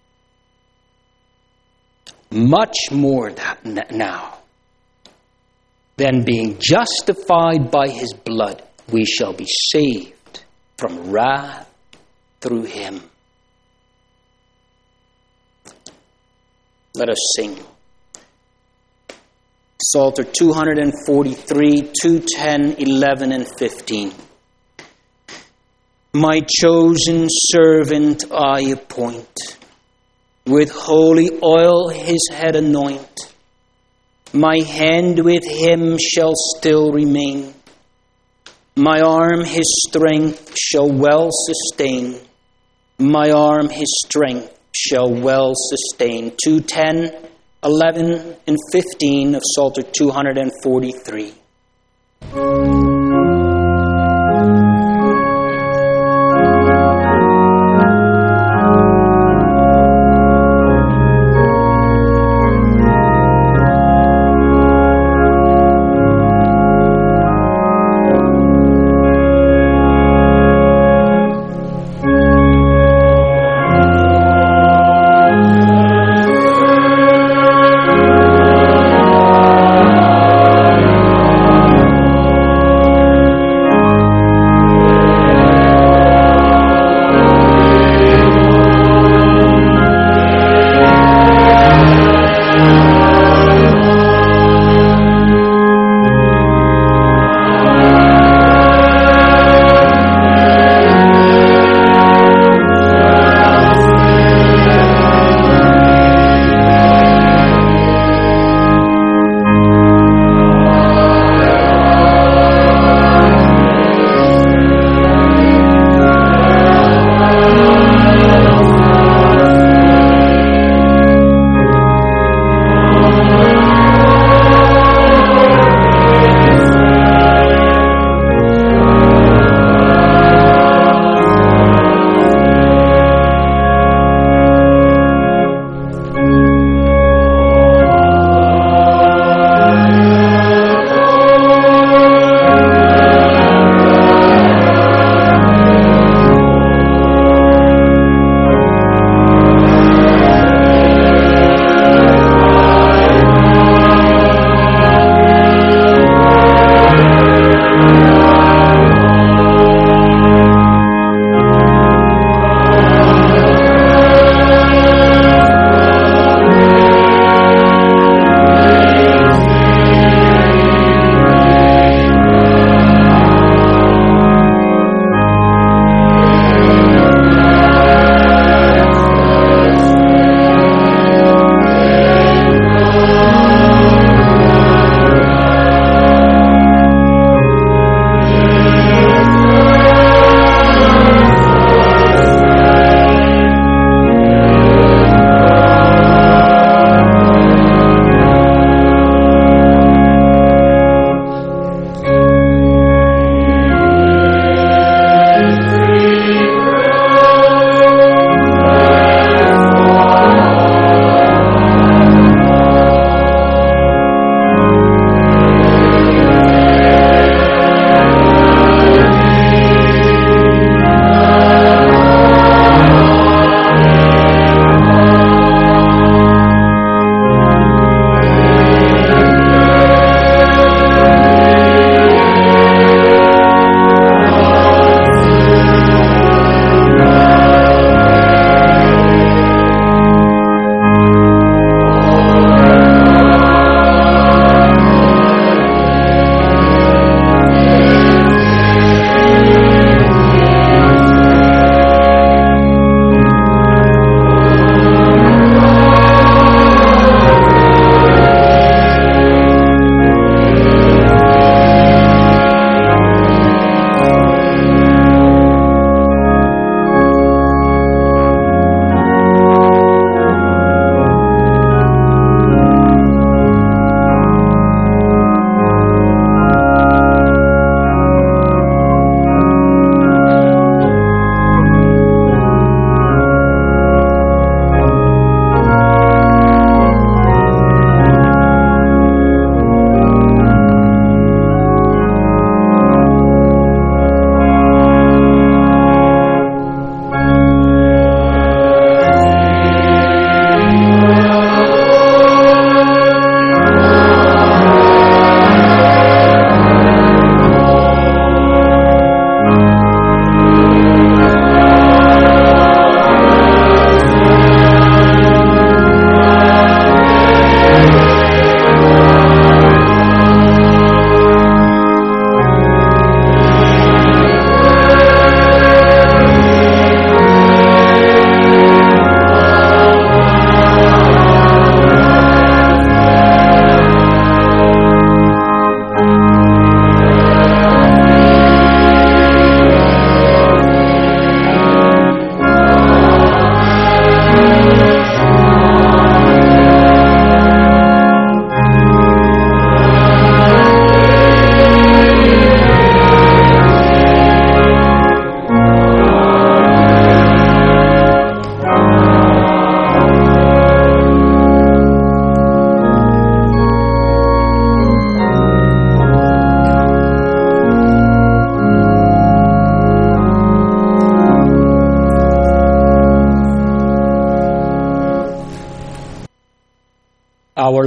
Much more that now, than being justified by his blood, we shall be saved from wrath through him. Let us sing. Psalter two forty-three, two ten, eleven, and fifteen. My chosen servant I appoint, with holy oil his head anoint. My hand with him shall still remain. My arm his strength shall well sustain. My arm his strength shall well sustain. two ten, eleven, and fifteen of Psalter two forty-three.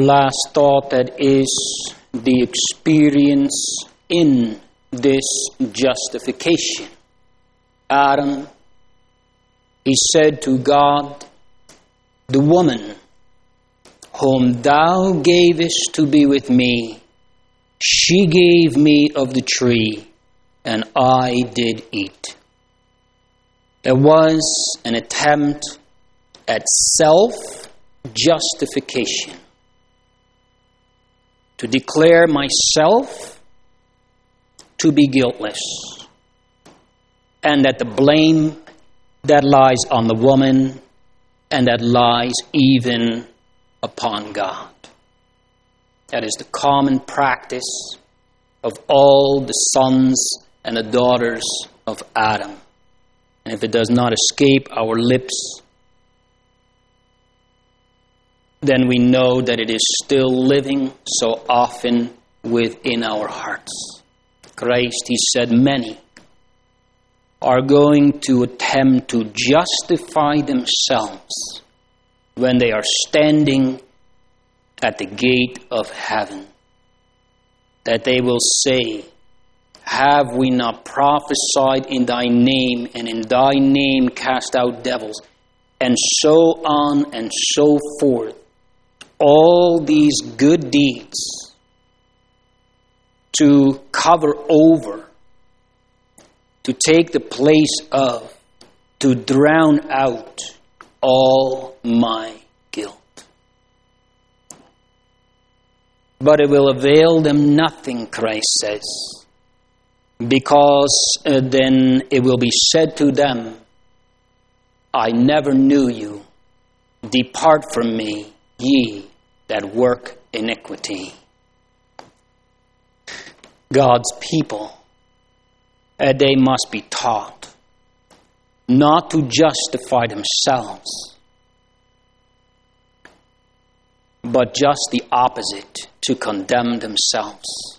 last thought, that is the experience in this justification. Adam, he said to God, "The woman whom thou gavest to be with me, she gave me of the tree, and I did eat." There was an attempt at self-justification, to declare myself to be guiltless, and that the blame that lies on the woman and that lies even upon God. That is the common practice of all the sons and the daughters of Adam. And if it does not escape our lips, then we know that it is still living so often within our hearts. Christ, he said, many are going to attempt to justify themselves when they are standing at the gate of heaven. That they will say, "Have we not prophesied in thy name, and in thy name cast out devils?" And so on and so forth. All these good deeds to cover over, to take the place of, to drown out all my guilt. But it will avail them nothing, Christ says, because uh, then it will be said to them, "I never knew you. Depart from me, ye that work iniquity." God's people, uh, they must be taught not to justify themselves, but just the opposite, to condemn themselves.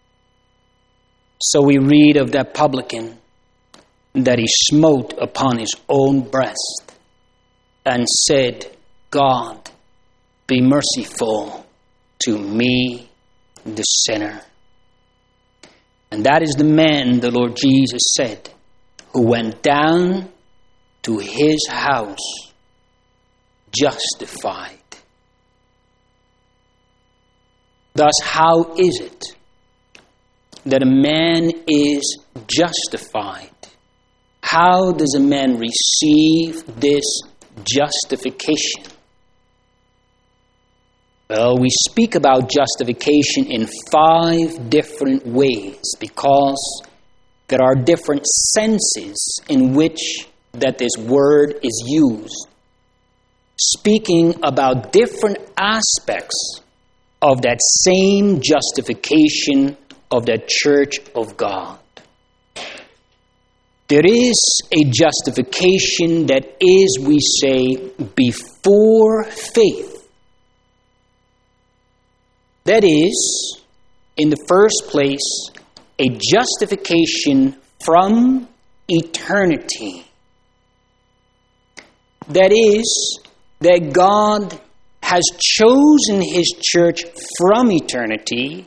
So we read of that publican that he smote upon his own breast and said, "God, be merciful to me, the sinner." And that is the man, the Lord Jesus said, who went down to his house justified. Thus, how is it that a man is justified? How does a man receive this justification? Well, we speak about justification in five different ways because there are different senses in which that this word is used, speaking about different aspects of that same justification of the church of God. There is a justification that is, we say, before faith. That is, in the first place, a justification from eternity. That is, that God has chosen his church from eternity,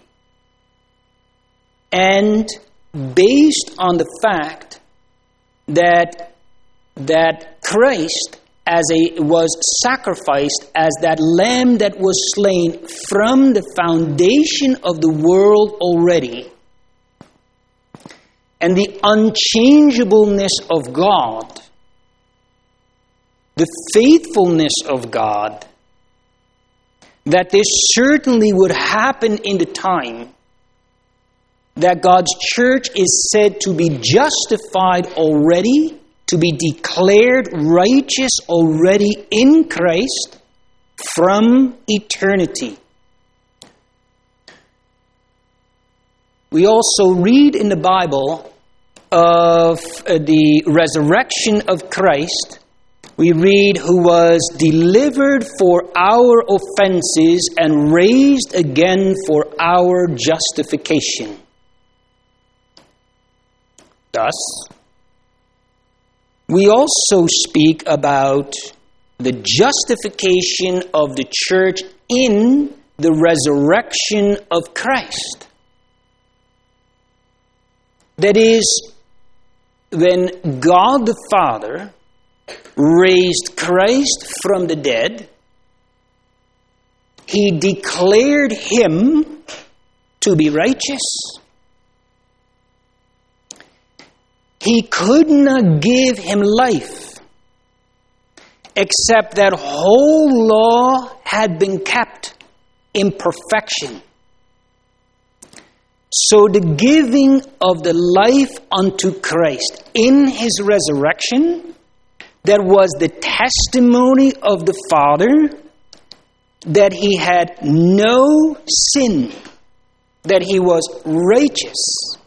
and based on the fact that that Christ as a was sacrificed as that lamb that was slain from the foundation of the world already, and the unchangeableness of God, the faithfulness of God, that this certainly would happen in the time that God's church is said to be justified already, to be declared righteous already in Christ from eternity. We also read in the Bible of the resurrection of Christ. We read, "Who was delivered for our offenses and raised again for our justification." Thus, we also speak about the justification of the church in the resurrection of Christ. That is, when God the Father raised Christ from the dead, He declared Him to be righteous. He could not give Him life, except that whole law had been kept in perfection. So the giving of the life unto Christ in His resurrection, that was the testimony of the Father that He had no sin, that He was righteous.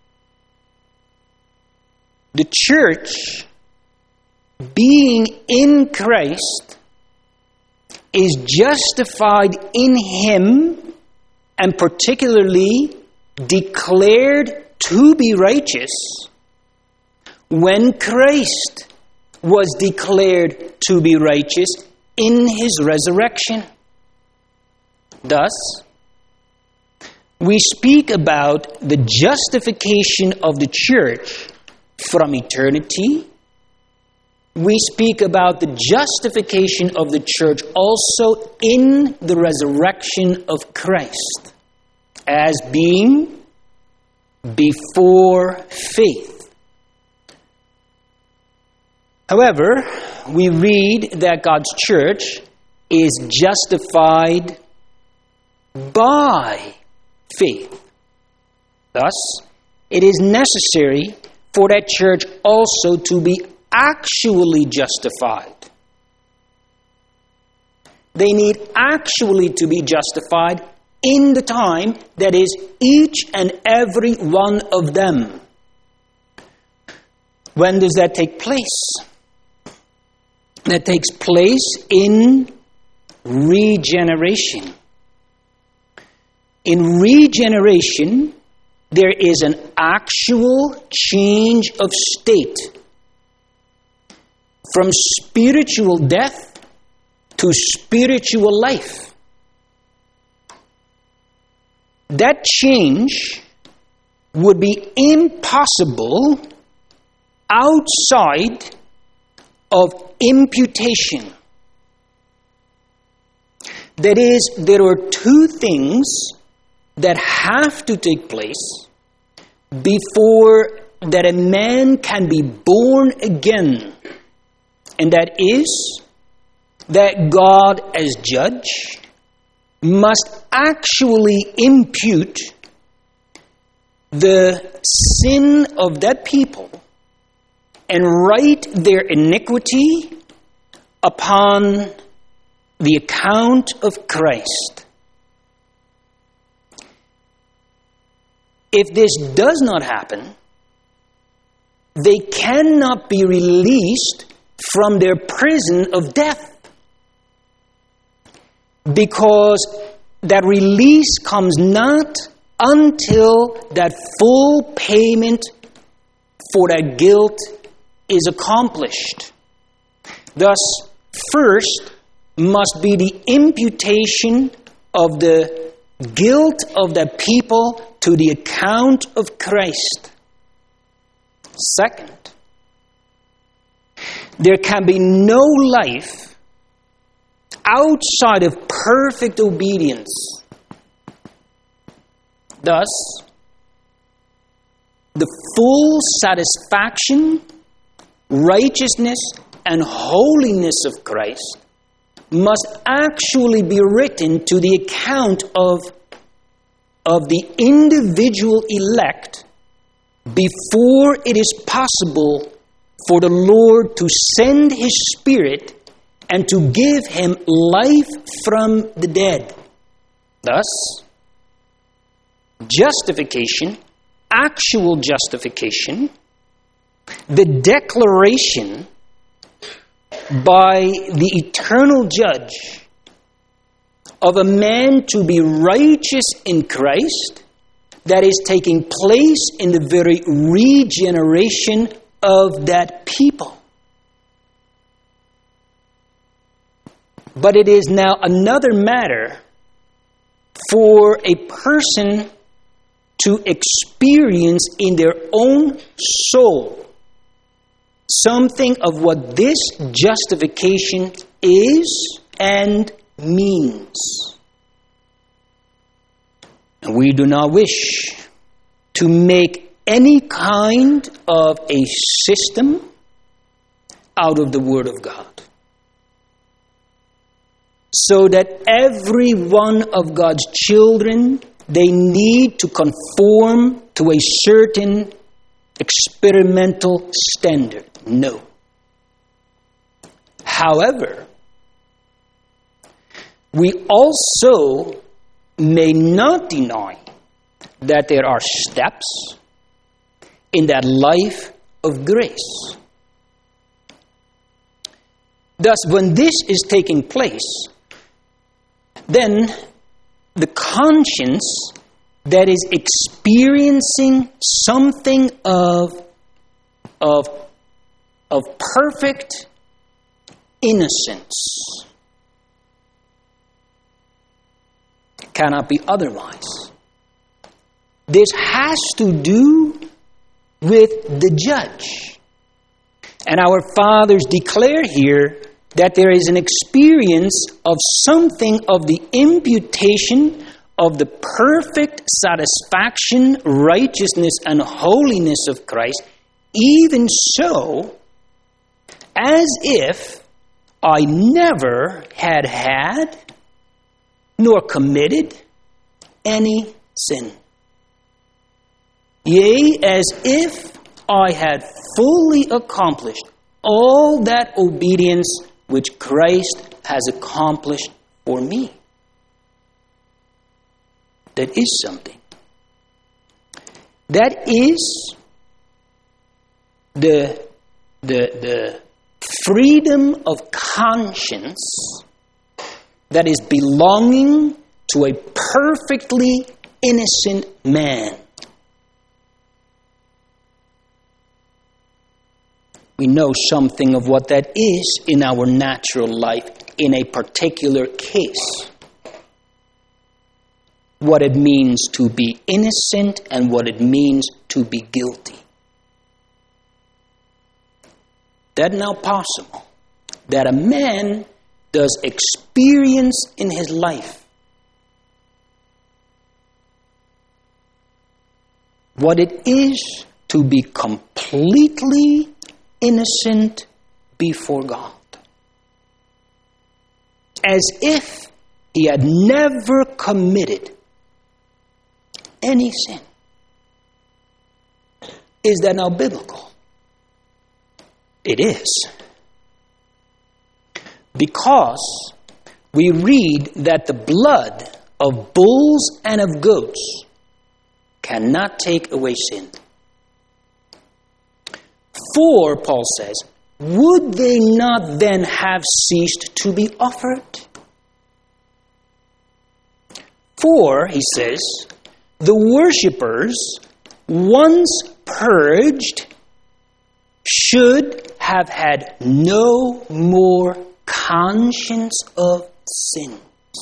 The church, being in Christ, is justified in Him, and particularly declared to be righteous when Christ was declared to be righteous in His resurrection. Thus, we speak about the justification of the church from eternity. We speak about the justification of the church also in the resurrection of Christ as being before faith. However, we read that God's church is justified by faith. Thus, it is necessary for that church also to be actually justified. They need actually to be justified in the time that is each and every one of them. When does that take place? That takes place in regeneration. In regeneration, there is an actual change of state from spiritual death to spiritual life. That change would be impossible outside of imputation. That is, there are two things that have to take place before that a man can be born again. And that is that God as judge must actually impute the sin of that people and write their iniquity upon the account of Christ. If this does not happen, they cannot be released from their prison of death, because that release comes not until that full payment for that guilt is accomplished. Thus, first must be the imputation of the guilt of the people to the account of Christ. Second, there can be no life outside of perfect obedience. Thus, the full satisfaction, righteousness, and holiness of Christ must actually be written to the account of, of the individual elect before it is possible for the Lord to send His Spirit and to give him life from the dead. Thus, justification, actual justification, the declaration by the eternal judge of a man to be righteous in Christ, that is taking place in the very regeneration of that people. But it is now another matter for a person to experience in their own soul something of what this justification is and means. And we do not wish to make any kind of a system out of the Word of God, so that every one of God's children, they need to conform to a certain experimental standard. No. However, we also may not deny that there are steps in that life of grace. Thus, when this is taking place, then the conscience that is experiencing something of, of, of perfect innocence cannot be otherwise. This has to do with the judge. And our fathers declare here that there is an experience of something of the imputation of the perfect satisfaction, righteousness, and holiness of Christ, even so, as if I never had had nor committed any sin. Yea, as if I had fully accomplished all that obedience which Christ has accomplished for me. That is something. That is the, the, the freedom of conscience that is belonging to a perfectly innocent man. We know something of what that is in our natural life in a particular case. What it means to be innocent and what it means to be guilty. That now possible that a man does experience in his life what it is to be completely innocent before God. As if he had never committed any sin. Is that now biblical? It is. Because we read that the blood of bulls and of goats cannot take away sin. For, Paul says, would they not then have ceased to be offered? For, he says, the worshippers, once purged, should have had no more conscience of sins.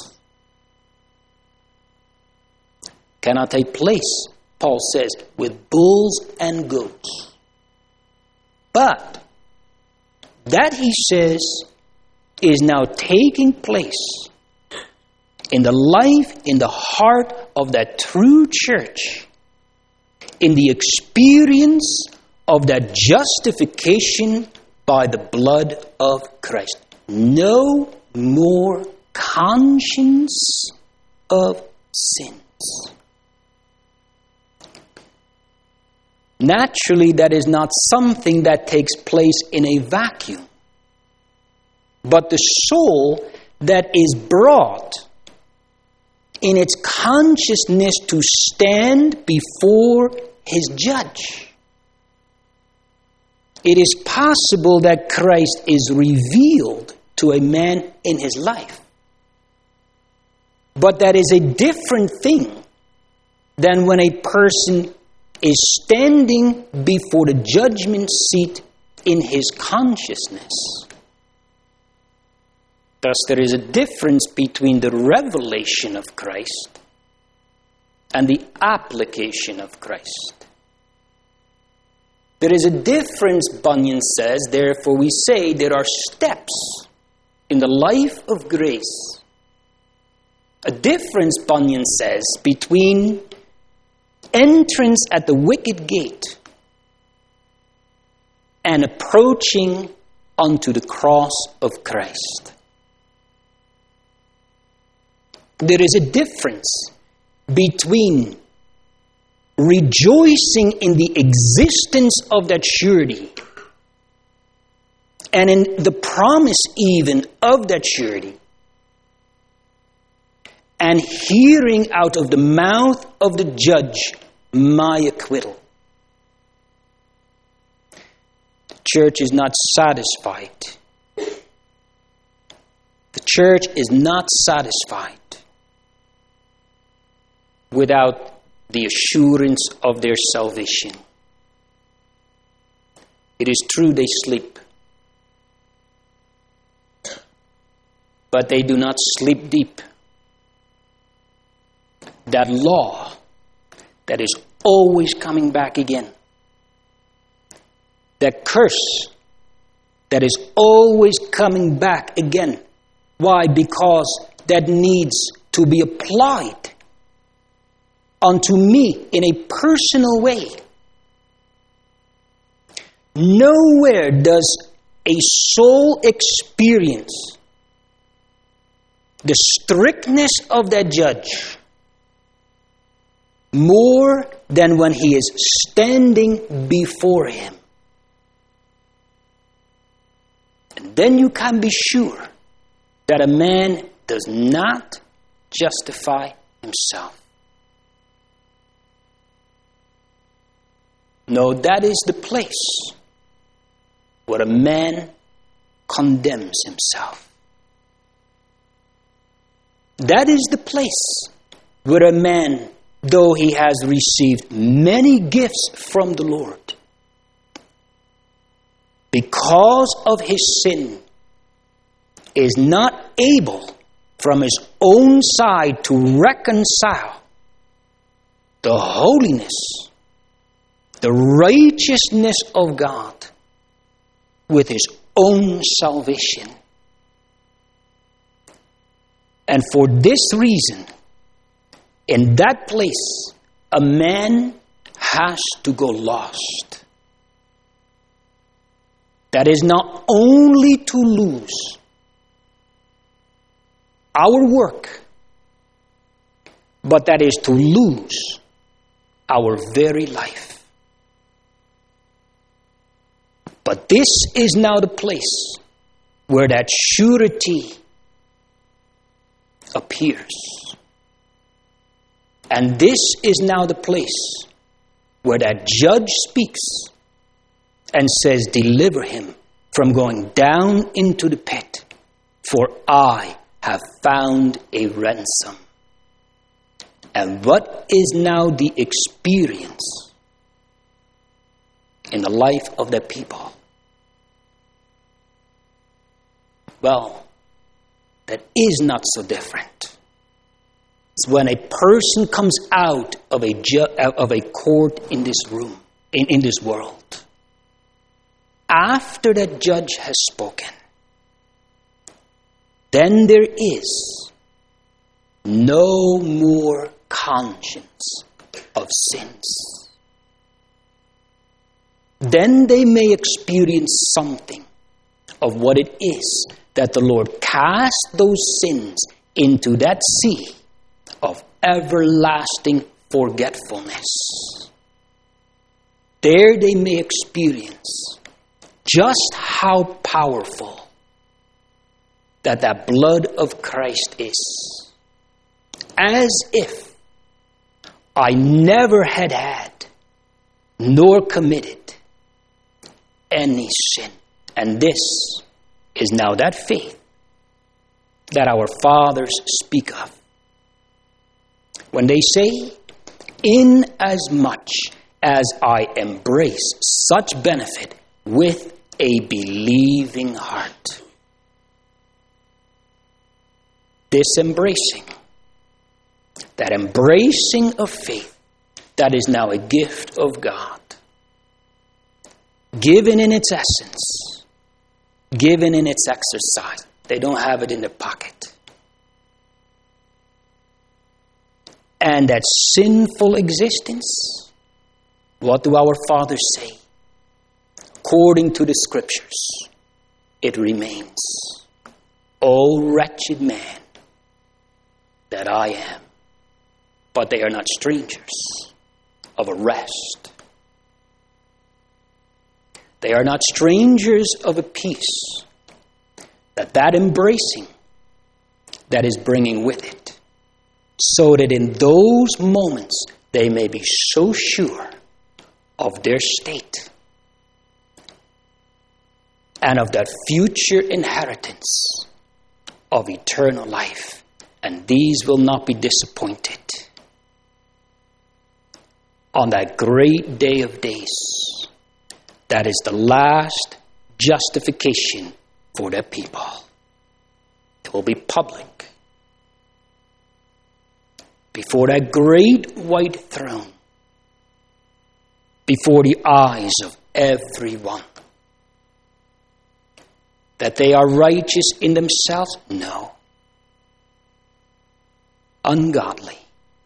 Cannot take place, Paul says, with bulls and goats. But that, he says, is now taking place in the life, in the heart of that true church, in the experience of that justification by the blood of Christ. No more conscience of sins. Naturally, that is not something that takes place in a vacuum. But the soul that is brought in its consciousness to stand before his judge. It is possible that Christ is revealed to a man in his life. But that is a different thing than when a person is standing before the judgment seat in his consciousness. Thus, there is a difference between the revelation of Christ and the application of Christ. There is a difference, Bunyan says, therefore we say there are steps in the life of grace. A difference, Bunyan says, between entrance at the wicket gate and approaching unto the cross of Christ. There is a difference between rejoicing in the existence of that surety and in the promise even of that surety, and hearing out of the mouth of the judge my acquittal. The church is not satisfied. The church is not satisfied without the assurance of their salvation. It is true they sleep, but they do not sleep deep. That law that is always coming back again, that curse that is always coming back again. Why? Because that needs to be applied unto me in a personal way. Nowhere does a soul experience the strictness of that judge more than when he is standing before him. And then you can be sure that a man does not justify himself. No, that is the place where a man condemns himself. That is the place where a man, though he has received many gifts from the Lord, because of his sin, is not able from his own side to reconcile the holiness, the righteousness of God with his own salvation. And for this reason, in that place, a man has to go lost. That is not only to lose our work, but that is to lose our very life. But this is now the place where that surety appears. And this is now the place where that judge speaks and says, deliver him from going down into the pit, for I have found a ransom. And what is now the experience in the life of the people? Well, that is not so different. It's when a person comes out of a ju- of a court in this room, in, in this world, after that judge has spoken, then there is no more conscience of sins. Then they may experience something of what it is that the Lord cast those sins into that sea of everlasting forgetfulness. There they may experience just how powerful that that blood of Christ is. As if I never had had nor committed any sin. And this is now that faith that our fathers speak of. When they say, inasmuch as I embrace such benefit with a believing heart. This embracing That embracing of faith, that is now a gift of God. Given in its essence, given in its exercise. They don't have it in their pocket. And that sinful existence, what do our fathers say? According to the scriptures, it remains. O wretched man that I am. But they are not strangers of a rest. They are not strangers of a peace that that embracing that is bringing with it, so that in those moments they may be so sure of their state and of that future inheritance of eternal life, and these will not be disappointed on that great day of days. That is the last justification for their people. It will be public. Before that great white throne. Before the eyes of everyone. That they are righteous in themselves? No. Ungodly.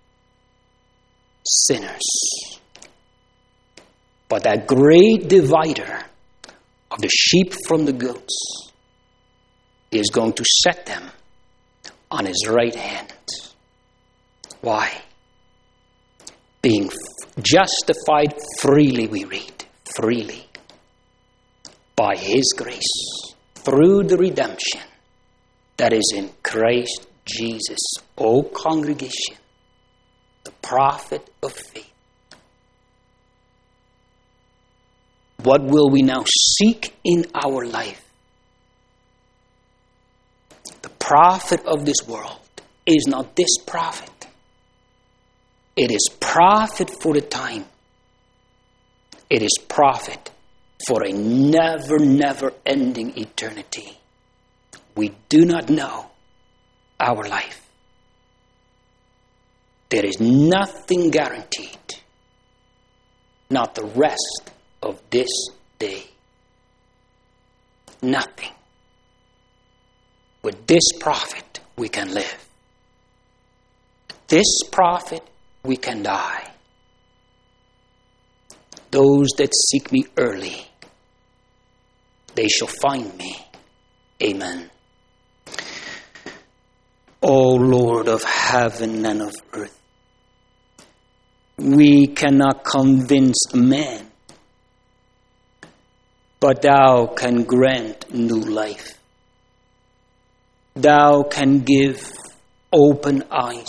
Sinners. But that great divider of the sheep from the goats is going to set them on his right hand. Why? Being justified freely, we read. Freely. By his grace. Through the redemption that is in Christ Jesus. O congregation, the prophet of faith. What will we now seek in our life? The prophet of this world is not this prophet. It is prophet for the time. It is prophet for a never, never ending eternity. We do not know our life. There is nothing guaranteed. Not the rest of this day. Nothing. With this prophet we can live. This prophet we can die. Those that seek me early, they shall find me. Amen. O Lord of heaven and of earth, we cannot convince man, but thou can grant new life. Thou can give open eyes.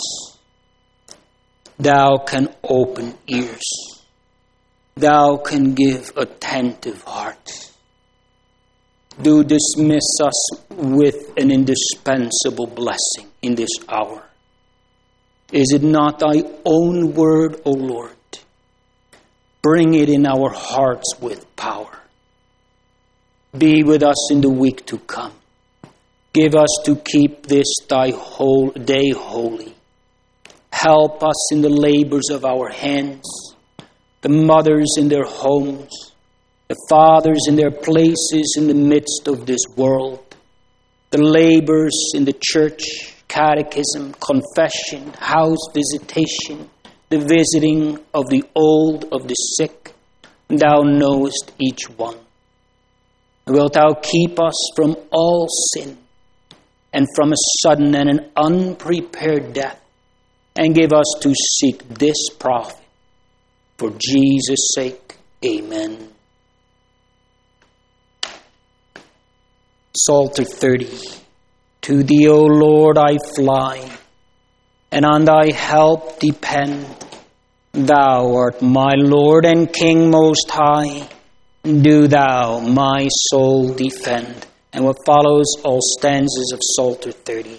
Thou can open ears. Thou can give attentive hearts. Do dismiss us with an indispensable blessing in this hour. Is it not thy own word, O Lord? Bring it in our hearts with power. Be with us in the week to come. Give us to keep this thy whole day holy. Help us in the labors of our hands, the mothers in their homes, the fathers in their places in the midst of this world, the labors in the church, catechism, confession, house visitation, the visiting of the old, of the sick. Thou knowest each one. Wilt thou keep us from all sin and from a sudden and an unprepared death, and give us to seek this prophet. For Jesus' sake, amen. Psalter thirty. To thee, O Lord, I fly, and on thy help depend. Thou art my Lord and King most high. Do thou my soul defend. And what follows, all stanzas of Psalter thirty.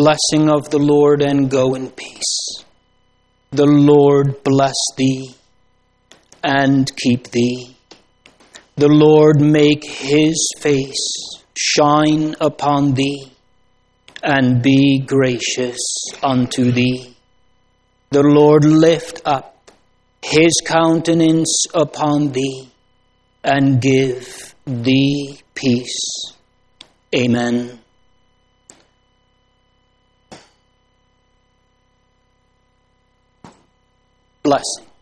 blessing of the Lord, and go in peace. The Lord bless thee and keep thee. The Lord make his face shine upon thee and be gracious unto thee. The Lord lift up his countenance upon thee and give thee peace. Amen. Blessing.